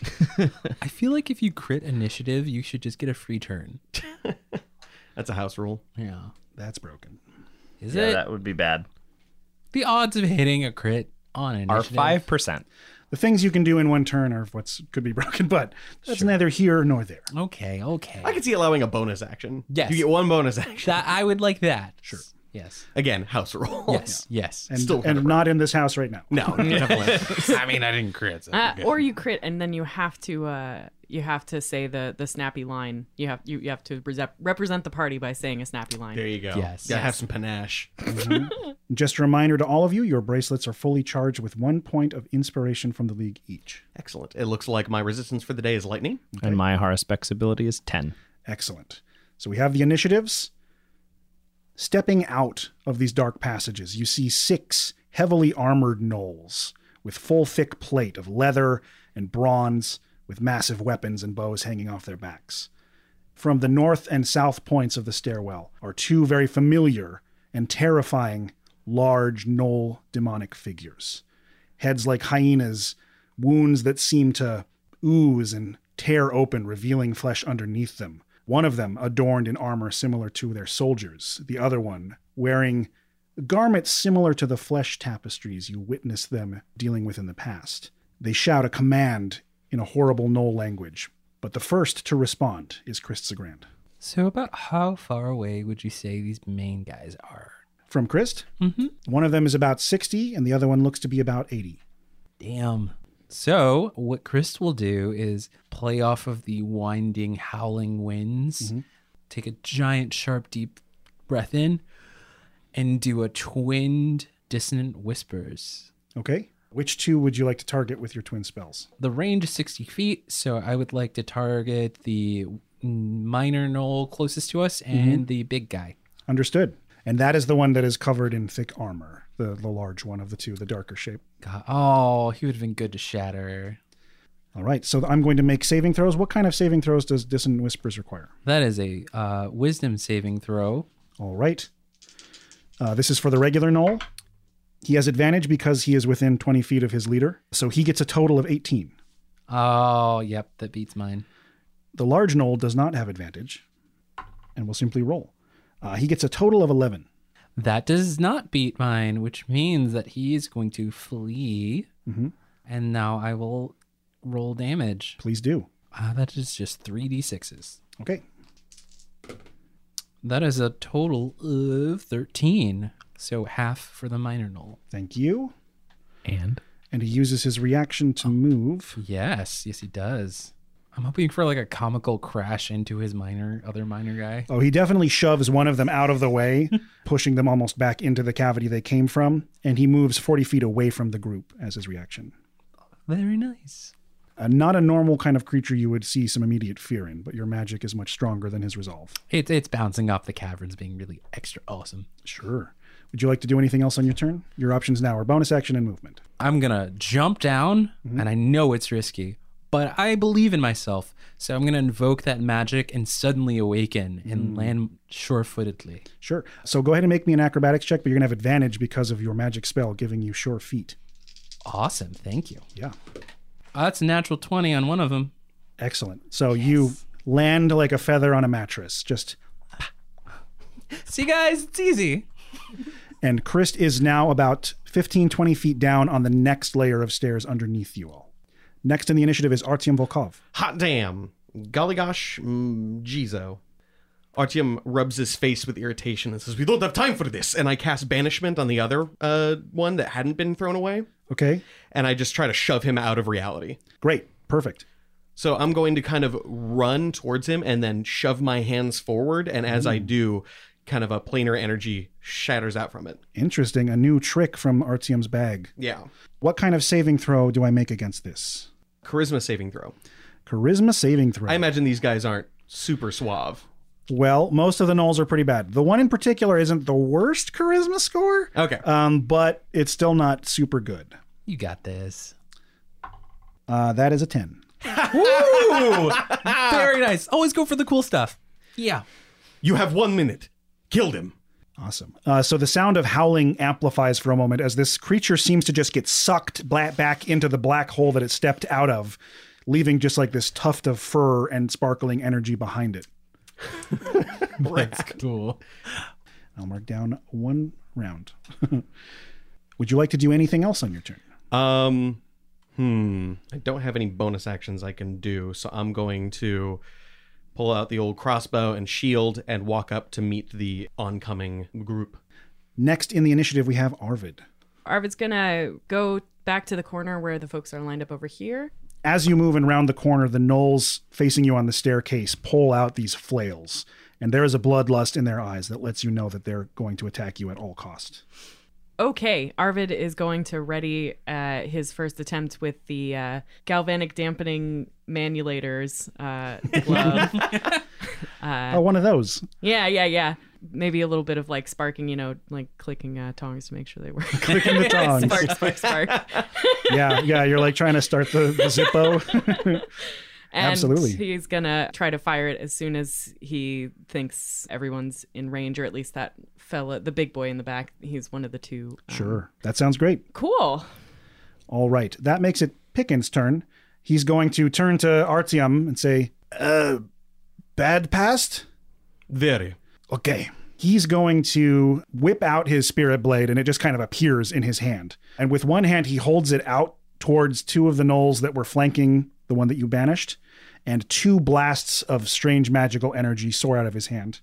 I feel like if you crit initiative, you should just get a free turn. That's a house rule. Yeah. That's broken. Is Yeah, it? that would be bad. The odds of hitting a crit on Are initiative five percent. The things you can do in one turn are what's could be broken, but that's Sure. neither here nor there. Okay, okay. I could see allowing a bonus action. Yes. You get one bonus action. That I would like that. Sure. Yes. Again, house rule. Yes. Yes. And, Still kind and of not in this house right now. No, definitely. I mean, I didn't crit. So Uh, or you crit and then you have to uh, you have to say the the snappy line. You have you, you have to rep- represent the party by saying a snappy line. There you go. Yes. Gotta have Yes. some panache. Just a reminder to all of you, your bracelets are fully charged with one point of inspiration from the League each. Excellent. It looks like my resistance for the day is lightning. And my Haruspex ability is ten. Excellent. So we have the initiatives. Stepping out of these dark passages, you see six heavily armored gnolls with full thick plate of leather and bronze with massive weapons and bows hanging off their backs. From the north and south points of the stairwell are two very familiar and terrifying large gnoll demonic figures. Heads like hyenas, wounds that seem to ooze and tear open, revealing flesh underneath them. One of them adorned in armor similar to their soldiers, the other one wearing garments similar to the flesh tapestries you witnessed them dealing with in the past. They shout a command in a horrible gnoll language, but the first to respond is Chris Sagrand. So about how far away would you say these main guys are? From Christ, Mm-hmm. one of them is about sixty, and the other one looks to be about eighty. Damn. So what Chris will do is play off of the winding, howling winds, take a giant, sharp, deep breath in, and do a twinned, dissonant whispers. Okay. Which two would you like to target with your twin spells? The range is sixty feet, so I would like to target the minor gnoll closest to us and the big guy. Understood. And that is the one that is covered in thick armor, the, the large one of the two, the darker shape. God, oh, he would have been good to shatter. All right, so I'm going to make saving throws. What kind of saving throws does Dissonant Whispers require? That is a uh, wisdom saving throw. All right. Uh, this is for the regular gnoll. He has advantage because he is within twenty feet of his leader, so he gets a total of eighteen. Oh, yep, that beats mine. The large gnoll does not have advantage and will simply roll. Uh, he gets a total of eleven. That does not beat mine, which means that he is going to flee. Mm-hmm. And now I will roll damage. Please do. Uh, that is just three d sixes. Okay. That is a total of thirteen. So half for the minor gnoll. Thank you. And? And he uses his reaction to move. Yes, yes he does. I'm hoping for like a comical crash into his minor, other minor guy. Oh, he definitely shoves one of them out of the way, pushing them almost back into the cavity they came from, and he moves forty feet away from the group as his reaction. Very nice. Uh, not a normal kind of creature you would see some immediate fear in, but your magic is much stronger than his resolve. It's it's bouncing off the caverns, being really extra awesome. Sure. Would you like to do anything else on your turn? Your options now are bonus action and movement. I'm going to jump down, mm-hmm. and I know it's risky, but I believe in myself. So I'm going to invoke that magic and suddenly awaken and mm. land sure-footedly. Sure. So go ahead and make me an acrobatics check, but you're going to have advantage because of your magic spell giving you sure feet. Awesome. Thank you. Yeah. Uh, that's a natural twenty on one of them. Excellent. So yes. you land like a feather on a mattress. Just... See, guys, it's easy. And Christ is now about fifteen, twenty feet down on the next layer of stairs underneath you all. Next in the initiative is Artyom Volkov. Hot damn. Golly gosh, mm, Jizo. Artyom rubs his face with irritation and says, we don't have time for this. And I cast Banishment on the other uh, one that hadn't been thrown away. Okay. And I just try to shove him out of reality. Great. Perfect. So I'm going to kind of run towards him and then shove my hands forward. And as Ooh. I do, kind of a planar energy shatters out from it. Interesting. A new trick from Artyom's bag. Yeah. What kind of saving throw do I make against this? Charisma saving throw. Charisma saving throw. I imagine these guys aren't super suave. Well, most of the gnolls are pretty bad. The one in particular isn't the worst charisma score. Okay. Um, but it's still not super good. You got this. Uh, that is a ten. Woo! Very nice. Always go for the cool stuff. Yeah. You have one minute. Killed him. Awesome. Uh, so the sound of howling amplifies for a moment as this creature seems to just get sucked black back into the black hole that it stepped out of, leaving just like this tuft of fur and sparkling energy behind it. That's cool. I'll mark down one round. Would you like to do anything else on your turn? Um, hmm. I don't have any bonus actions I can do, so I'm going to pull out the old crossbow and shield and walk up to meet the oncoming group. Next in the initiative, we have Arvid. Arvid's gonna go back to the corner where the folks are lined up over here. As you move and round the corner, the gnolls facing you on the staircase pull out these flails, and there is a bloodlust in their eyes that lets you know that they're going to attack you at all cost. Okay, Arvid is going to ready uh, his first attempt with the uh, galvanic dampening manulators uh, glove. uh, oh, one of those. Yeah, yeah, yeah. Maybe a little bit of like sparking, you know, like clicking uh, tongs to make sure they work. Clicking the tongs. Spark, spark, spark. yeah, yeah. You're like trying to start the, the Zippo. And Absolutely. He's going to try to fire it as soon as he thinks everyone's in range, or at least that fella, the big boy in the back. He's one of the two. Um, sure. That sounds great. Cool. All right. That makes it Pickens' turn. He's going to turn to Artyom and say, uh, bad past? Very. Okay. He's going to whip out his spirit blade, and it just kind of appears in his hand. And with one hand, he holds it out towards two of the gnolls that were flanking the one that you banished, and two blasts of strange magical energy soar out of his hand,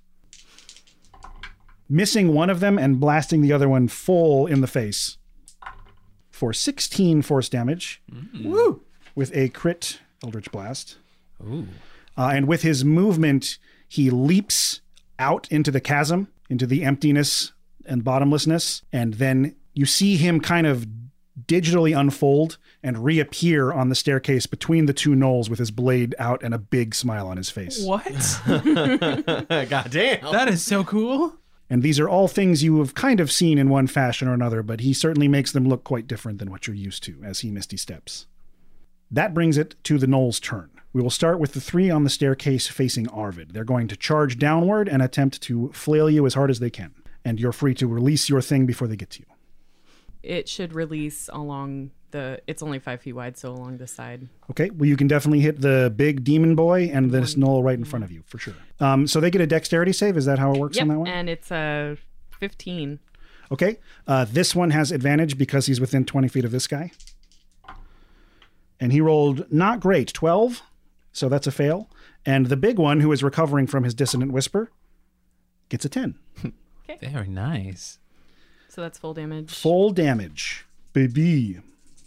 missing one of them and blasting the other one full in the face for sixteen force damage. Mm. Woo! With a crit Eldritch Blast. Ooh. Uh, and with his movement, he leaps out into the chasm, into the emptiness and bottomlessness, and then you see him kind of digitally unfold and reappear on the staircase between the two gnolls with his blade out and a big smile on his face. What? God damn. That is so cool. And these are all things you have kind of seen in one fashion or another, but he certainly makes them look quite different than what you're used to as he misty steps. That brings it to the gnolls' turn. We will start with the three on the staircase facing Arvid. They're going to charge downward and attempt to flail you as hard as they can. And you're free to release your thing before they get to you. It should release along the, it's only five feet wide, so along the side. Okay, well, you can definitely hit the big demon boy and this gnoll right in front of you, for sure. Um, so they get a dexterity save? Is that how it works yep, on that one? And it's a fifteen. Okay, uh, this one has advantage because he's within twenty feet of this guy. And he rolled not great, twelve, so that's a fail. And the big one, who is recovering from his dissonant whisper, gets a ten. Okay. Very nice. So that's full damage. Full damage, baby.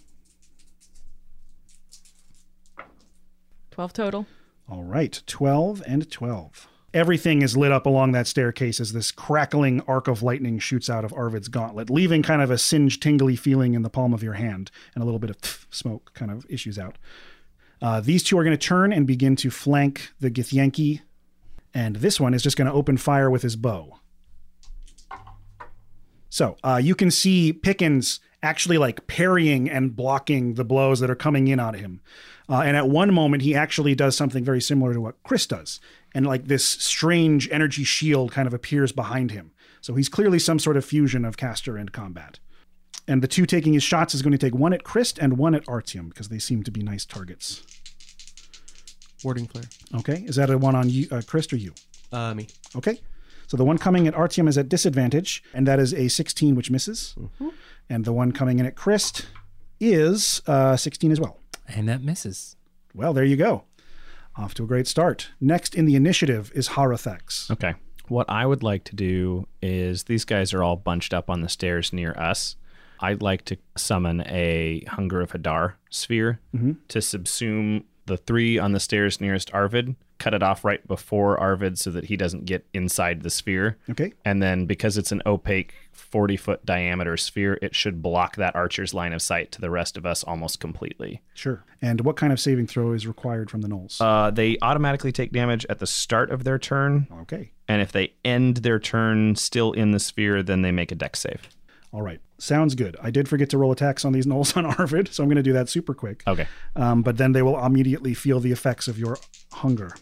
twelve total. All right, twelve and twelve. Everything is lit up along that staircase as this crackling arc of lightning shoots out of Arvid's gauntlet, leaving kind of a singed, tingly feeling in the palm of your hand, and a little bit of tff, smoke kind of issues out. Uh, these two are going to turn and begin to flank the Githyanki, and this one is just going to open fire with his bow. So uh, you can see Pickens actually like parrying and blocking the blows that are coming in on him. Uh, and at one moment, he actually does something very similar to what Chris does. And like this strange energy shield kind of appears behind him. So he's clearly some sort of fusion of caster and combat. And the two taking his shots is going to take one at Christ and one at Artyom because they seem to be nice targets. Warding flare. Okay. Is that a one on you, uh, Christ or you? Uh, me. Okay. So the one coming at Artyom is at disadvantage, and that is a sixteen, which misses. Mm-hmm. And the one coming in at Christ is uh, sixteen as well. And that misses. Well, there you go. Off to a great start. Next in the initiative is Harathax. Okay. What I would like to do is these guys are all bunched up on the stairs near us. I'd like to summon a Hunger of Hadar sphere mm-hmm. to subsume the three on the stairs nearest Arvid, cut it off right before Arvid so that he doesn't get inside the sphere. Okay. And then because it's an opaque forty-foot diameter sphere, it should block that archer's line of sight to the rest of us almost completely. Sure. And what kind of saving throw is required from the gnolls? Uh, they automatically take damage at the start of their turn. Okay. And if they end their turn still in the sphere, then they make a dex save. All right. Sounds good. I did forget to roll attacks on these gnolls on Arvid, so I'm going to do that super quick. Okay. Um, but then they will immediately feel the effects of your hunger.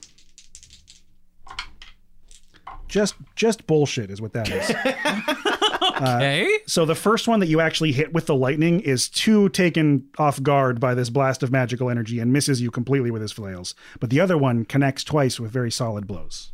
Just just bullshit is what that is. Okay. Uh, so the first one that you actually hit with the lightning is too taken off guard by this blast of magical energy and misses you completely with his flails. But the other one connects twice with very solid blows.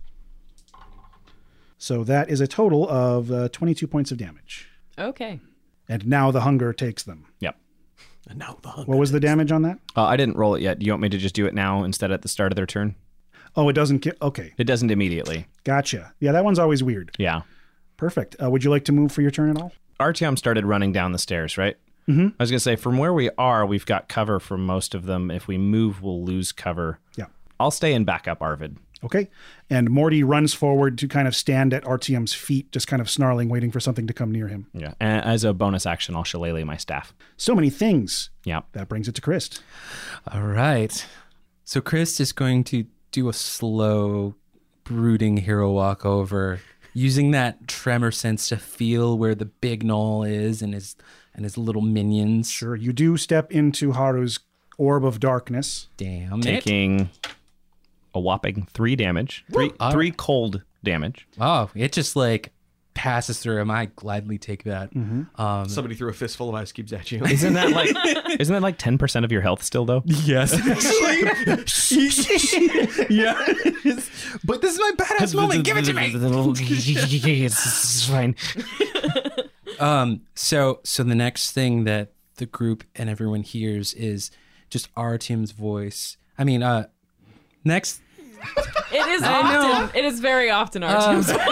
So that is a total of uh, twenty-two points of damage. Okay. And now the hunger takes them. Yep. And now the hunger What was the damage on that? Uh, I didn't roll it yet. Do you want me to just do it now instead at the start of their turn? Oh, it doesn't ki- okay. It doesn't immediately. Gotcha. Yeah, that one's always weird. Yeah. Perfect. Uh, would you like to move for your turn at all? Artyom started running down the stairs, right? Mm-hmm. I was going to say, from where we are, we've got cover for most of them. If we move, we'll lose cover. Yeah. I'll stay and back up Arvid. Okay. And Morty runs forward to kind of stand at Artyom's feet, just kind of snarling, waiting for something to come near him. Yeah. And as a bonus action, I'll shillelagh my staff. So many things. Yeah. That brings it to Christ. All right. So Chris is going to do a slow, brooding hero walk over, using that tremor sense to feel where the big gnoll is and his and his little minions. Sure. You do step into Haru's orb of darkness. Damn it. Taking a whopping three damage. Three, All three right. cold damage. Oh, it just like passes through him. I gladly take that. Mm-hmm. Um, Somebody threw a fistful of ice cubes at you. Isn't that like isn't that like ten percent of your health still though? yes. yeah. But this is my badass moment. Give it to me. It's fine. Um, so so the next thing that the group and everyone hears is just Artyom's voice. I mean, uh, next. It is I know. often. It is very often Artyom's Um,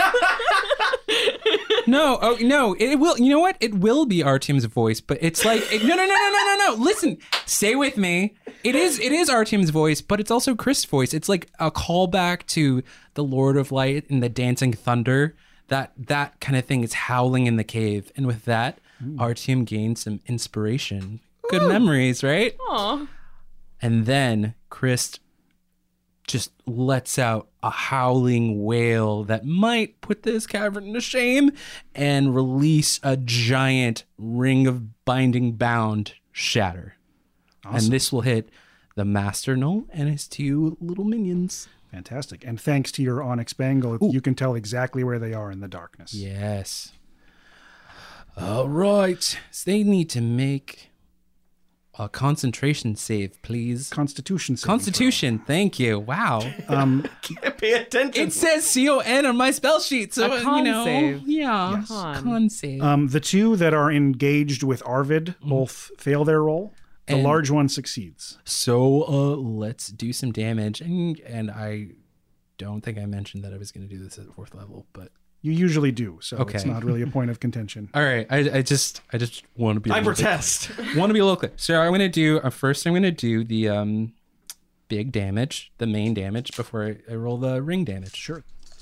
No, oh no, it will. You know what? It will be Artyom's voice, but it's like it, no, no, no, no, no, no, no. Listen, stay with me. It is, it is Artyom's voice, but it's also Chris' voice. It's like a callback to the Lord of Light and the Dancing Thunder. That that kind of thing is howling in the cave, and with that, Artyom gains some inspiration, good memories, right? Aw. And then Chris just lets out a howling wail that might put this cavern to shame and release a giant ring of binding bound shatter. Awesome. And this will hit the Master Gnoll and his two little minions. Fantastic. And thanks to your Onyx Bangle, Ooh. you can tell exactly where they are in the darkness. Yes. All right. So they need to make a concentration save, please. Constitution saving Constitution. Thank you. Wow. throw. Um, Can't pay attention. It says C O N on my spell sheet, so A uh, con you know, save. yeah, Yes. Con. con save. um, the two that are engaged with Arvid both fail their roll. The And- large one succeeds. so uh, let's do some damage, and and I don't think I mentioned that I was going to do this at fourth level, but You usually do, so it's Okay. not really a point of contention. all right, I, I just I just want to be. a I little bit- protest. Want to be a little clear. So I'm going to do uh, first. I'm going to do the um, big damage, the main damage, before I, I roll the ring damage. Sure.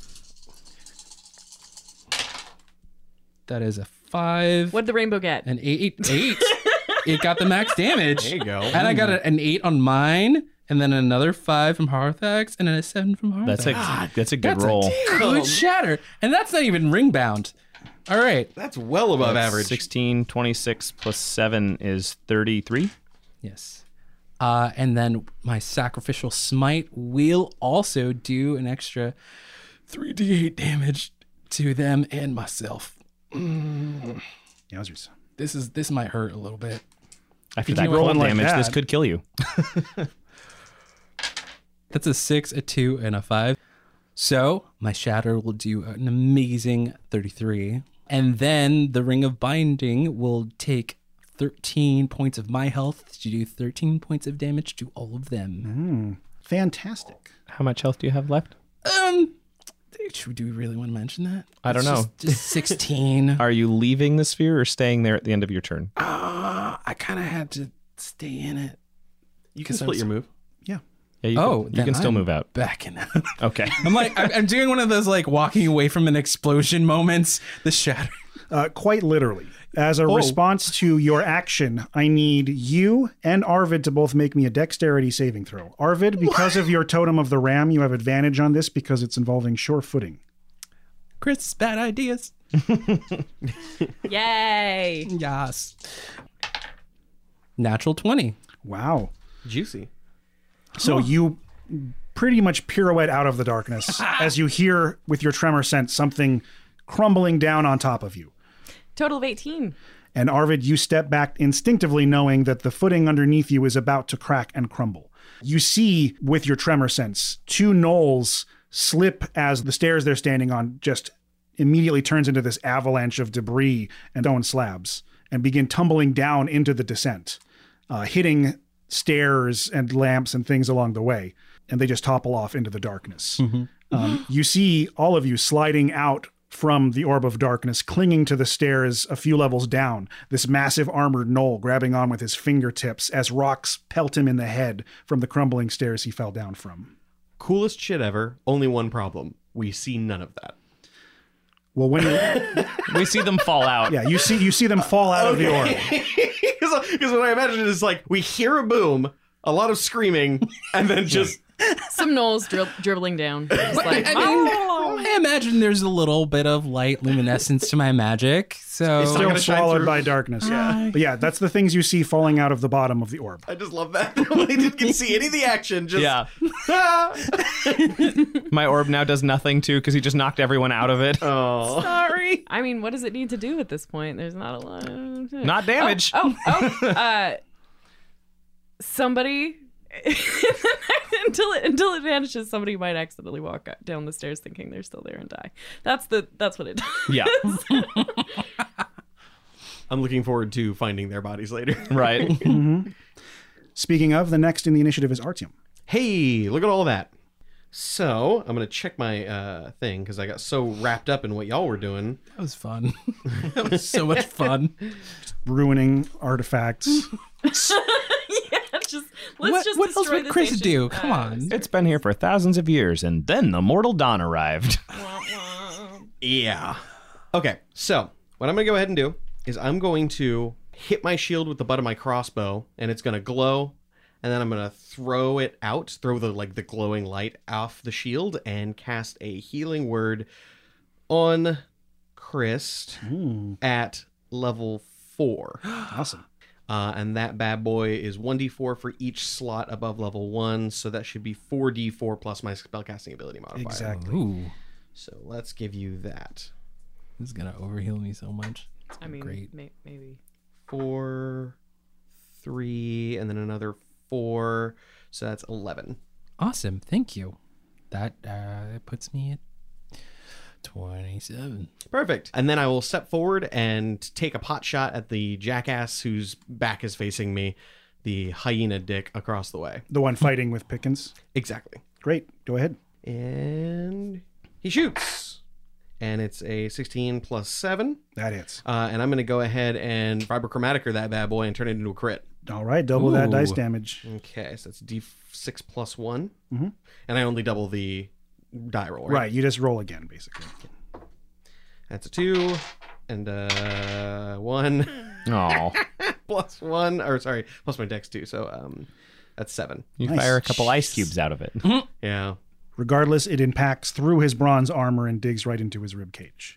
That is a five. What'd the rainbow get? An eight. Eight. It got the max damage. There you go. And I got a, an eight on mine, and then another five from Harathax, and then a seven from Harathax. That's a that's a good That's roll. a good shatter. And that's not even ring bound. All right. That's well above That's average. sixteen, twenty-six plus seven is thirty-three. Yes. Uh, and then my sacrificial smite will also do an extra three d eight damage to them and myself. Mm. Yowzers. This is this might hurt a little bit. After If that you roll cold like damage, that- this could kill you. That's a six, a two, and a five. So my shatter will do an amazing thirty-three. And then the Ring of Binding will take thirteen points of my health to do thirteen points of damage to all of them. Mm, fantastic. How much health do you have left? Um, should we, do we really want to mention that? I don't It's know. Just, just sixteen. Are you leaving the sphere or staying there at the end of your turn? Uh, I kind of had to stay in it. You can 'Cause I split was- your move. Yeah. Yeah, you Oh, can, you then can still I'm move out. Backing out. Okay. I'm like, I'm, I'm doing one of those like walking away from an explosion moments. The shatter. Uh, quite literally. As a Oh. response to your action, I need you and Arvid to both make me a dexterity saving throw. Arvid, because of your totem of the ram, you have advantage on this because it's involving sure footing. Chris, bad ideas. Yay! Yes. Natural twenty. Wow. Juicy. So you pretty much pirouette out of the darkness as you hear with your tremor sense something crumbling down on top of you. Total of eighteen. And Arvid, you step back instinctively knowing that the footing underneath you is about to crack and crumble. You see, with your tremor sense, two gnolls slip as the stairs they're standing on just immediately turns into this avalanche of debris and stone slabs and begin tumbling down into the descent, uh, hitting stairs and lamps and things along the way. And they just topple off into the darkness. Mm-hmm. Um, you see all of you sliding out from the orb of darkness, clinging to the stairs a few levels down, this massive armored gnoll grabbing on with his fingertips as rocks pelt him in the head from the crumbling stairs he fell down from. Coolest shit ever. Only one problem. We see none of that. Well, when you, We see them fall out. yeah, you see you see them fall out of the orb. Because what I imagine is like we hear a boom, a lot of screaming, and then just Some gnolls dri- dribbling down. Just like, I mean, I imagine there's a little bit of light luminescence to my magic. So It's not Still gonna shine swallowed through. by darkness. Yeah, but yeah, that's the things you see falling out of the bottom of the orb. I just love that. They didn't get to see any of the action. Just Yeah. My orb now does nothing too because he just knocked everyone out of it. Oh. sorry. I mean, what does it need to do at this point? There's not a lot. Not damage. Oh, oh, oh. uh, somebody. until it until it vanishes, somebody might accidentally walk out- down the stairs thinking they're still there and die. That's the that's what it does. Yeah. I'm looking forward to finding their bodies later. Right. Mm-hmm. Speaking of, the next in the initiative is Artyom. Hey, look at all that. So I'm gonna check my uh, thing because I got so wrapped up in what y'all were doing. that was fun. That was so much fun. Ruining artifacts. yeah, just let's What- just what else destroy would this Chris ancient, do? uh, Come on. It's been here for thousands of years, and then the mortal dawn arrived. Yeah. Okay, so what I'm gonna go ahead and do is I'm going to hit my shield with the butt of my crossbow, and it's gonna glow, and then I'm gonna throw it out, throw the like the glowing light off the shield, and cast a healing word on Chris at level four. Awesome. Uh, and that bad boy is one d four for each slot above level one, so that should be four d four plus my spellcasting ability modifier. Exactly. Ooh, So let's give you that. this is gonna overheal me so much. I mean, Great. may- maybe. Four, three, and then another four. So that's eleven. Awesome, thank you. That uh, puts me at twenty-seven. Perfect. And then I will step forward and take a pot shot at the jackass whose back is facing me, the hyena dick across the way. The one fighting with Pickens. Exactly. Great. Go ahead. And he shoots. And it's a sixteen plus seven. That hits. Uh, and I'm going to go ahead and vibrochromatic that bad boy and turn it into a crit. All right. Double that Ooh. dice damage. Okay, so that's d six plus one. Mhm. And I only double the die roll, right? Right. You just roll again, basically. That's a two and uh one Oh, plus one, or sorry, plus my dex two. So um, that's seven. you Nice. fire a couple ice cubes out of it. Yeah. Regardless, it impacts through his bronze armor and digs right into his rib cage.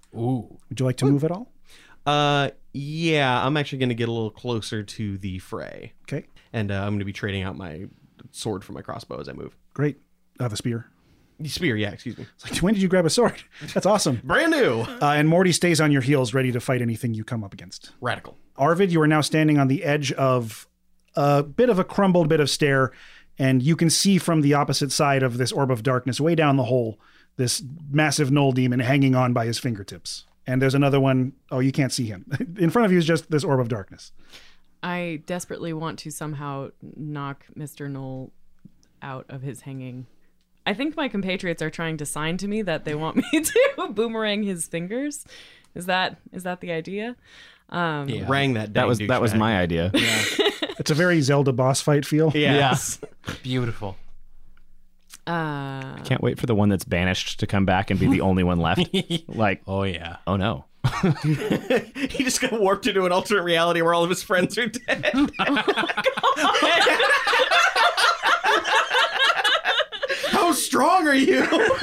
Ooh. Would you like to move at all? Uh, yeah, I'm actually going to get a little closer to the fray. Okay. And uh, I'm going to be trading out my sword for my crossbow as I move. Great. Uh, the spear. Spear, yeah, excuse me. It's like, when did you grab a sword? That's awesome. Brand new. Uh, and Morty stays on your heels, ready to fight anything you come up against. Radical. Arvid, you are now standing on the edge of a bit of a crumbled bit of stair, and you can see from the opposite side of this orb of darkness, way down the hole, this massive gnoll demon hanging on by his fingertips. And there's another one. Oh, you can't see him. In front of you is just this orb of darkness. I desperately want to somehow knock Mister Knoll out of his hanging. I think my compatriots are trying to sign to me that they want me to boomerang his fingers. Is that is that the idea? Um, yeah. Rang that. That was that was my idea. Yeah. It's a very Zelda boss fight feel. Yes. Yeah. Beautiful. Uh, I can't wait for the one that's banished to come back and be the only one left. Like, oh yeah. Oh no. He just got warped into an alternate reality where all of his friends are dead. How strong are you?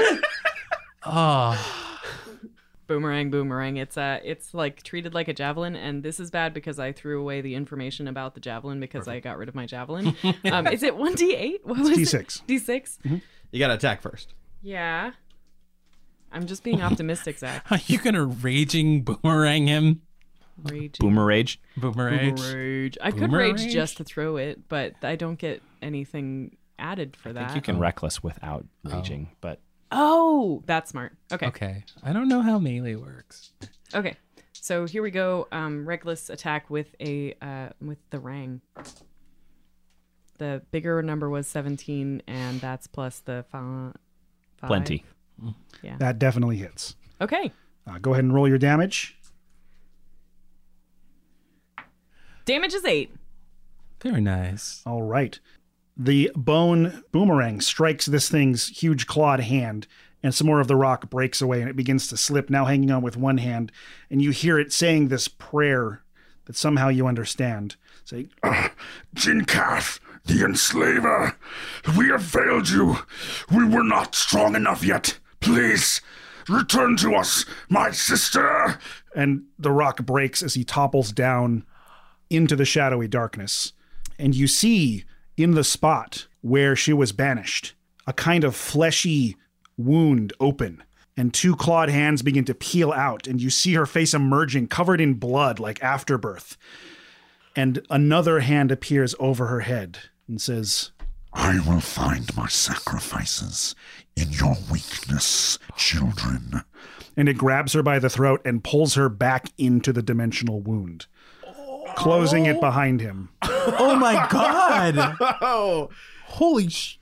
Oh. Boomerang, boomerang. It's uh, it's like treated like a javelin, and this is bad because I threw away the information about the javelin because Perfect. I got rid of my javelin. Um, is it one d eight? What was D six. D six. Mm-hmm. You got to attack first. Yeah. I'm just being optimistic, Zach. Are you gonna raging boomerang him? Raging. Boomer rage. Boomer rage. Boomer rage. I Boomer could rage rage? just to throw it, but I don't get anything added for I that. think you can reckless without raging, oh. but Oh, that's smart. Okay. Okay. I don't know how melee works. Okay. So here we go. Um, reckless attack with a uh, with the rang. The bigger number was seventeen, and that's plus the fi- five. Plenty. Yeah. That definitely hits. Okay. Uh, go ahead and roll your damage. Damage is eight. Very nice. All right. The bone boomerang strikes this thing's huge clawed hand, and some more of the rock breaks away, and it begins to slip, now hanging on with one hand. And you hear it saying this prayer that somehow you understand. Say, uh, Jinkath, the enslaver, we have failed you. We were not strong enough yet. Please, return to us, my sister. And the rock breaks as he topples down into the shadowy darkness. And you see, in the spot where she was banished, a kind of fleshy wound open, and two clawed hands begin to peel out, and you see her face emerging, covered in blood like afterbirth. And another hand appears over her head and says, I will find my sacrifices in your weakness, children. And it grabs her by the throat and pulls her back into the dimensional wound, closing it behind him. Oh my god! Oh, holy sh!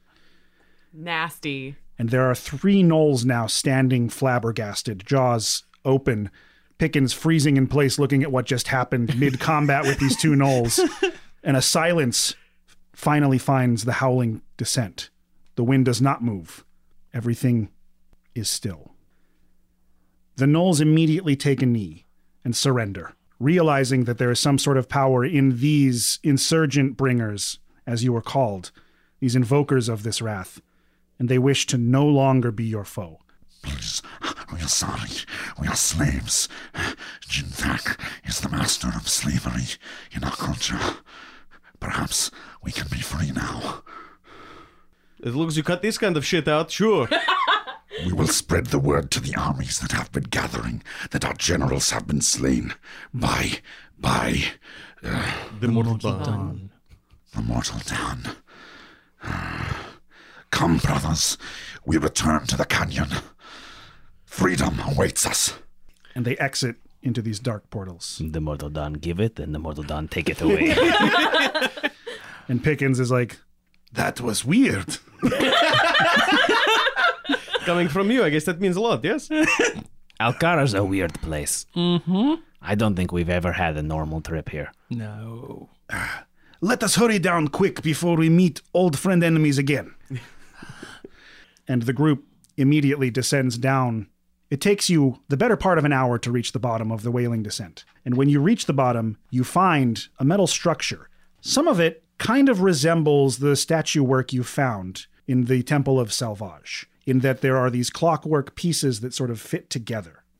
Nasty. And there are three gnolls now standing flabbergasted, jaws open, Pickens freezing in place looking at what just happened mid-combat with these two gnolls. And a silence finally finds the howling descent. The wind does not move. Everything is still. The gnolls immediately take a knee and surrender, realizing that there is some sort of power in these insurgent bringers, as you were called, these invokers of this wrath, and they wish to no longer be your foe. Please, we are sorry. We are slaves. Jinthak is the master of slavery in our culture. Perhaps we can be free now. As long as you cut this kind of shit out, sure. We will spread the word to the armies that have been gathering that our generals have been slain by, by... Uh, the, the mortal dawn. dawn. The mortal dawn. Uh, come, brothers. We return to the canyon. Freedom awaits us. And they exit into these dark portals. The mortal dawn give it, and the mortal dawn take it away. And Pickens is like, that was weird. Coming from you, I guess that means a lot, yes? Alcara's a weird place. Mm-hmm. I don't think we've ever had a normal trip here. No. Uh, let us hurry down quick before we meet old friend enemies again. And the group immediately descends down. It takes you the better part of an hour to reach the bottom of the Wailing Descent. And when you reach the bottom, you find a metal structure. Some of it kind of resembles the statue work you found in the Temple of Salvage, in that there are these clockwork pieces that sort of fit together.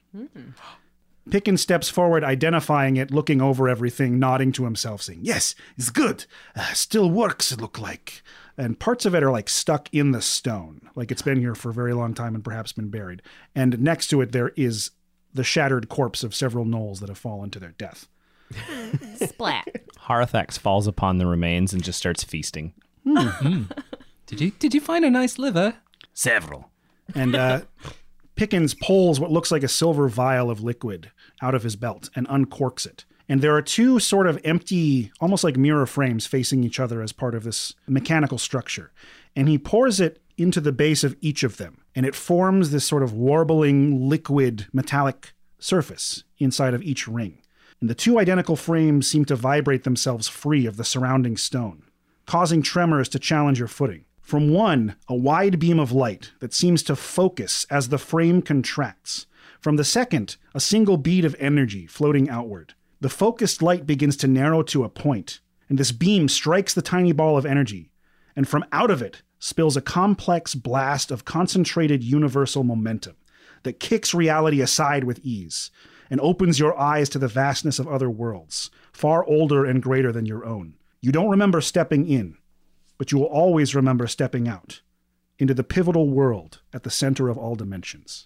Mm. Pickens steps forward, identifying it, looking over everything, nodding to himself, saying, yes, it's good. Uh, still works, it look like. And parts of it are like stuck in the stone, like it's been here for a very long time and perhaps been buried. And next to it, there is the shattered corpse of several gnolls that have fallen to their death. Splat. Harathax falls upon the remains and just starts feasting. Mm. Did you did you find a nice liver? Several. And uh, Pickens pulls what looks like a silver vial of liquid out of his belt and uncorks it. And there are two sort of empty, almost like mirror frames facing each other as part of this mechanical structure. And he pours it into the base of each of them. And it forms this sort of warbling, liquid, metallic surface inside of each ring. And the two identical frames seem to vibrate themselves free of the surrounding stone, causing tremors to challenge your footing. From one, a wide beam of light that seems to focus as the frame contracts. From the second, a single bead of energy floating outward. The focused light begins to narrow to a point, and this beam strikes the tiny ball of energy, and from out of it spills a complex blast of concentrated universal momentum that kicks reality aside with ease and opens your eyes to the vastness of other worlds, far older and greater than your own. You don't remember stepping in, but you will always remember stepping out into the pivotal world at the center of all dimensions.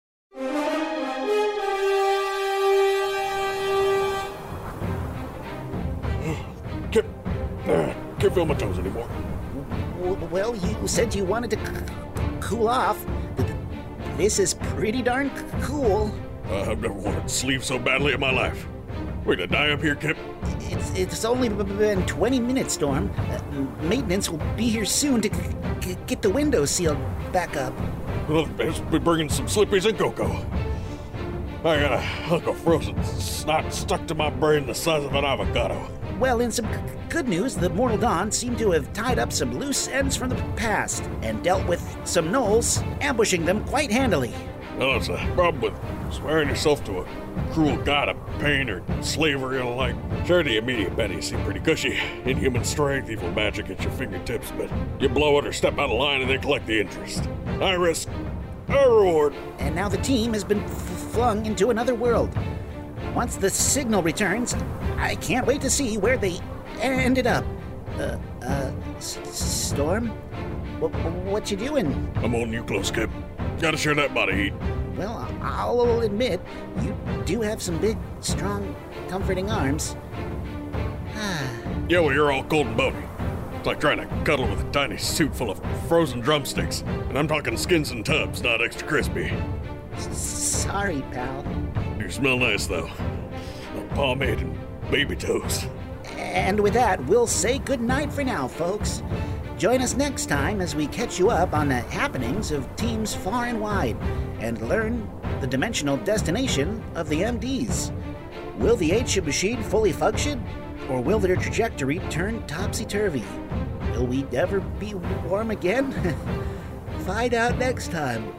Can't, uh, can't feel my toes anymore. W- Well, you said you wanted to c- cool off. Th- This is pretty darn c- cool. Uh, I've never wanted to sleep so badly in my life. We're gonna die up here, Kip. It's it's only b- been twenty minutes, Storm. Uh, maintenance will be here soon to c- c- get the windows sealed back up. Well, best be bringing some slippies and cocoa. I got a hunk of frozen snot stuck to my brain the size of an avocado. Well, in some c- good news, the Mortal Dawn seem to have tied up some loose ends from the past and dealt with some gnolls, ambushing them quite handily. Well, it's a problem with swearing yourself to a cruel god of pain or slavery and the like. Sure, the immediate bennies seem pretty cushy. Inhuman strength, evil magic at your fingertips, but you blow it or step out of line and they collect the interest. I risk, I reward. And now the team has been f- flung into another world. Once the signal returns, I can't wait to see where they ended up. Uh, uh, S- Storm? What, what you doing? I'm holding you close, Kip. Gotta share that body heat. Well, I'll admit, you do have some big, strong, comforting arms. Yeah, well, you're all cold and bony. It's like trying to cuddle with a tiny suit full of frozen drumsticks. And I'm talking skins and tubs, not extra crispy. Sorry, pal. You smell nice, though. Like pomade and baby toes. And with that, we'll say goodnight for now, folks. Join us next time as we catch you up on the happenings of teams far and wide and learn the dimensional destination of the M Ds. Will the ancient machine fully function, or will their trajectory turn topsy-turvy? Will we ever be warm again? Find out next time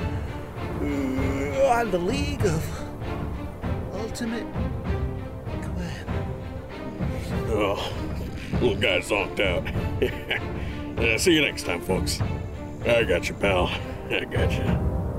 uh, on the League of Ultimate Oh, little guy zonked out. Yeah, see you next time, folks. I got you, pal. I got you.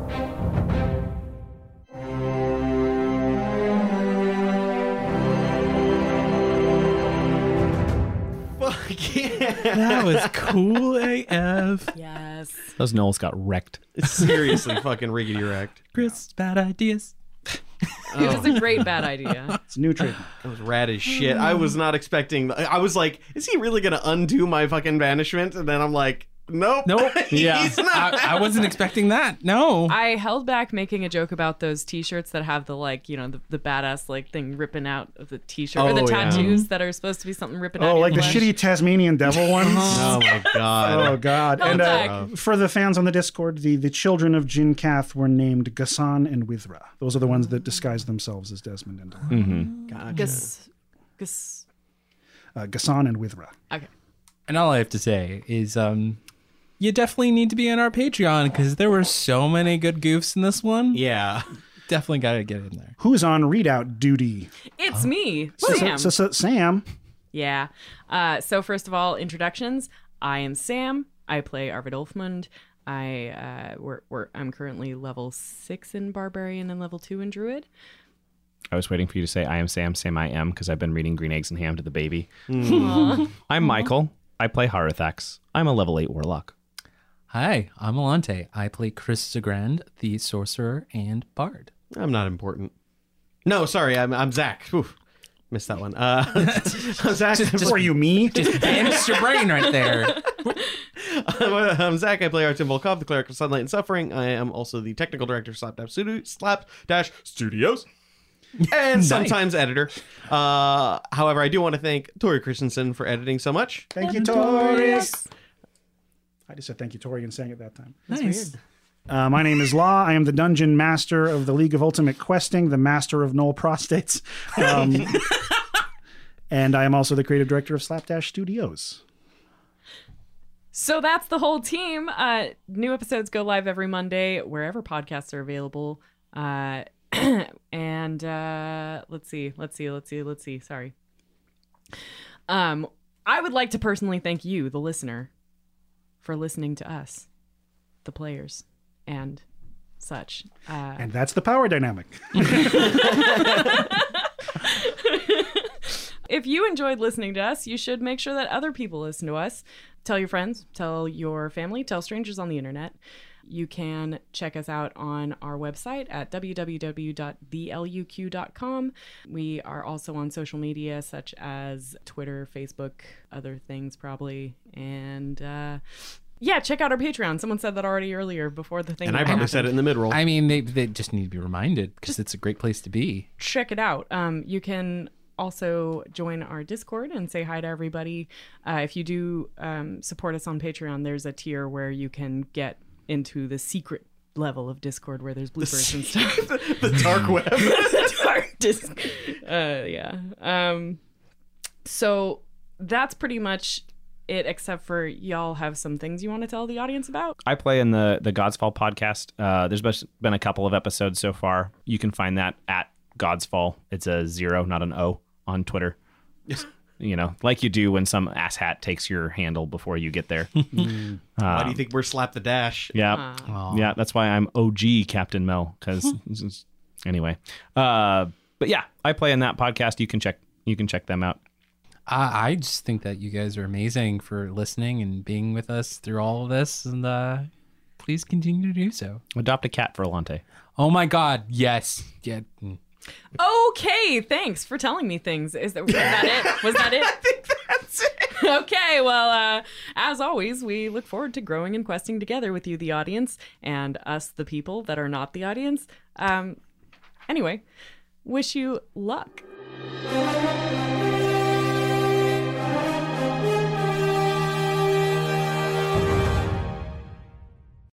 Fuck yeah. That was cool A F. Yes. Those gnolls got wrecked. Seriously, fucking riggedy wrecked. Chris, bad ideas. It was a great bad idea. It's new trademark. That was rad as shit. I was not expecting. I was like, is he really gonna undo my fucking banishment? And then I'm like, nope. Nope. Yeah. He's not. I, I wasn't expecting that. No. I held back making a joke about those T-shirts that have the like, you know, the, the badass like thing ripping out of the T-shirt, or the Oh, yeah. tattoos that are supposed to be something ripping out. Oh, of like the your flesh. shitty Tasmanian devil ones? Oh my god. Oh god! Held And uh, back. for the fans on the Discord, the, the children of Jin Kath were named Ghassan and Withra. Those are the ones that disguise themselves as Desmond and Delilah. Mm-hmm. Gotcha. Gus, Gus. Uh, Ghassan and Withra. Okay. And all I have to say is, um, you definitely need to be on our Patreon because there were so many good goofs in this one. Yeah. Definitely got to get in there. Who's on readout duty? It's me, So- Sam. So, so, Sam. Yeah. Uh, so first of all, introductions. I am Sam. I play Arvid Ulfmund. I uh, we're, we're I'm currently level six in Barbarian and level two in Druid. I was waiting for you to say I am Sam, Sam I am, because I've been reading Green Eggs and Ham to the baby. Aw. I'm Michael. I play Harathax. I'm a level eight warlock. Hi, I'm Alante. I play Chris Zagrand, the sorcerer and bard. I'm not important. No, sorry, I'm I'm Zach. Oof, missed that one. Uh, I'm Zach. Just, just, were you me? Just banished your brain right there. I'm, I'm Zach. I play Artem Volkov, the cleric of Sunlight and Suffering. I am also the technical director of Slapdash Studio, Slapdash Studios. And Nice. sometimes editor. Uh, however, I do want to thank Tori Christensen for editing so much. Thank you, Tori. I just said thank you, Tori, and sang it that time. That's Nice. weird. Uh, my name is Law. I am the dungeon master of the League of Ultimate Questing, the master of null prostates. Um, and I am also the creative director of Slapdash Studios. So that's the whole team. Uh, new episodes go live every Monday wherever podcasts are available. Uh, and uh, let's see, let's see, let's see, let's see. Sorry. Um, I would like to personally thank you, the listener, for listening to us, the players, and such. Uh, And that's the power dynamic. If you enjoyed listening to us, you should make sure that other people listen to us. Tell your friends, tell your family, tell strangers on the internet. You can check us out on our website at w w w dot the l u q dot com. We are also on social media such as Twitter, Facebook, other things probably. And uh, yeah, check out our Patreon. Someone said that already earlier before the thing And I even probably happened. said it in the mid-roll. I mean, they, they just need to be reminded because it's a great place to be. Check it out. Um, you can also join our Discord and say hi to everybody. Uh, if you do um, support us on Patreon, there's a tier where you can get into the secret level of Discord where there's bloopers and stuff. The dark web. The dark disc. Uh, yeah. Um, so that's pretty much it, except for y'all have some things you want to tell the audience about. I play in the the God's Fall podcast. Uh, there's bes- been a couple of episodes so far. You can find that at God's Fall. It's a zero, not an O, on Twitter. You know, like you do when some asshat takes your handle before you get there. Mm. Why do you think we're Slap the Dash? Yeah, Aw. yeah. That's why I'm O G Captain Mel. Because anyway, uh, but yeah, I play in that podcast. You can check you can check them out. Uh, I just think that you guys are amazing for listening and being with us through all of this, and uh, please continue to do so. Adopt a cat for Alante. Oh my God, yes, yeah. mm. Okay, thanks for telling me things. Is that, was that it? Was that it? I think that's it. Okay, well, uh, as always, we look forward to growing and questing together with you, the audience, and us, the people that are not the audience. Um, anyway, wish you luck.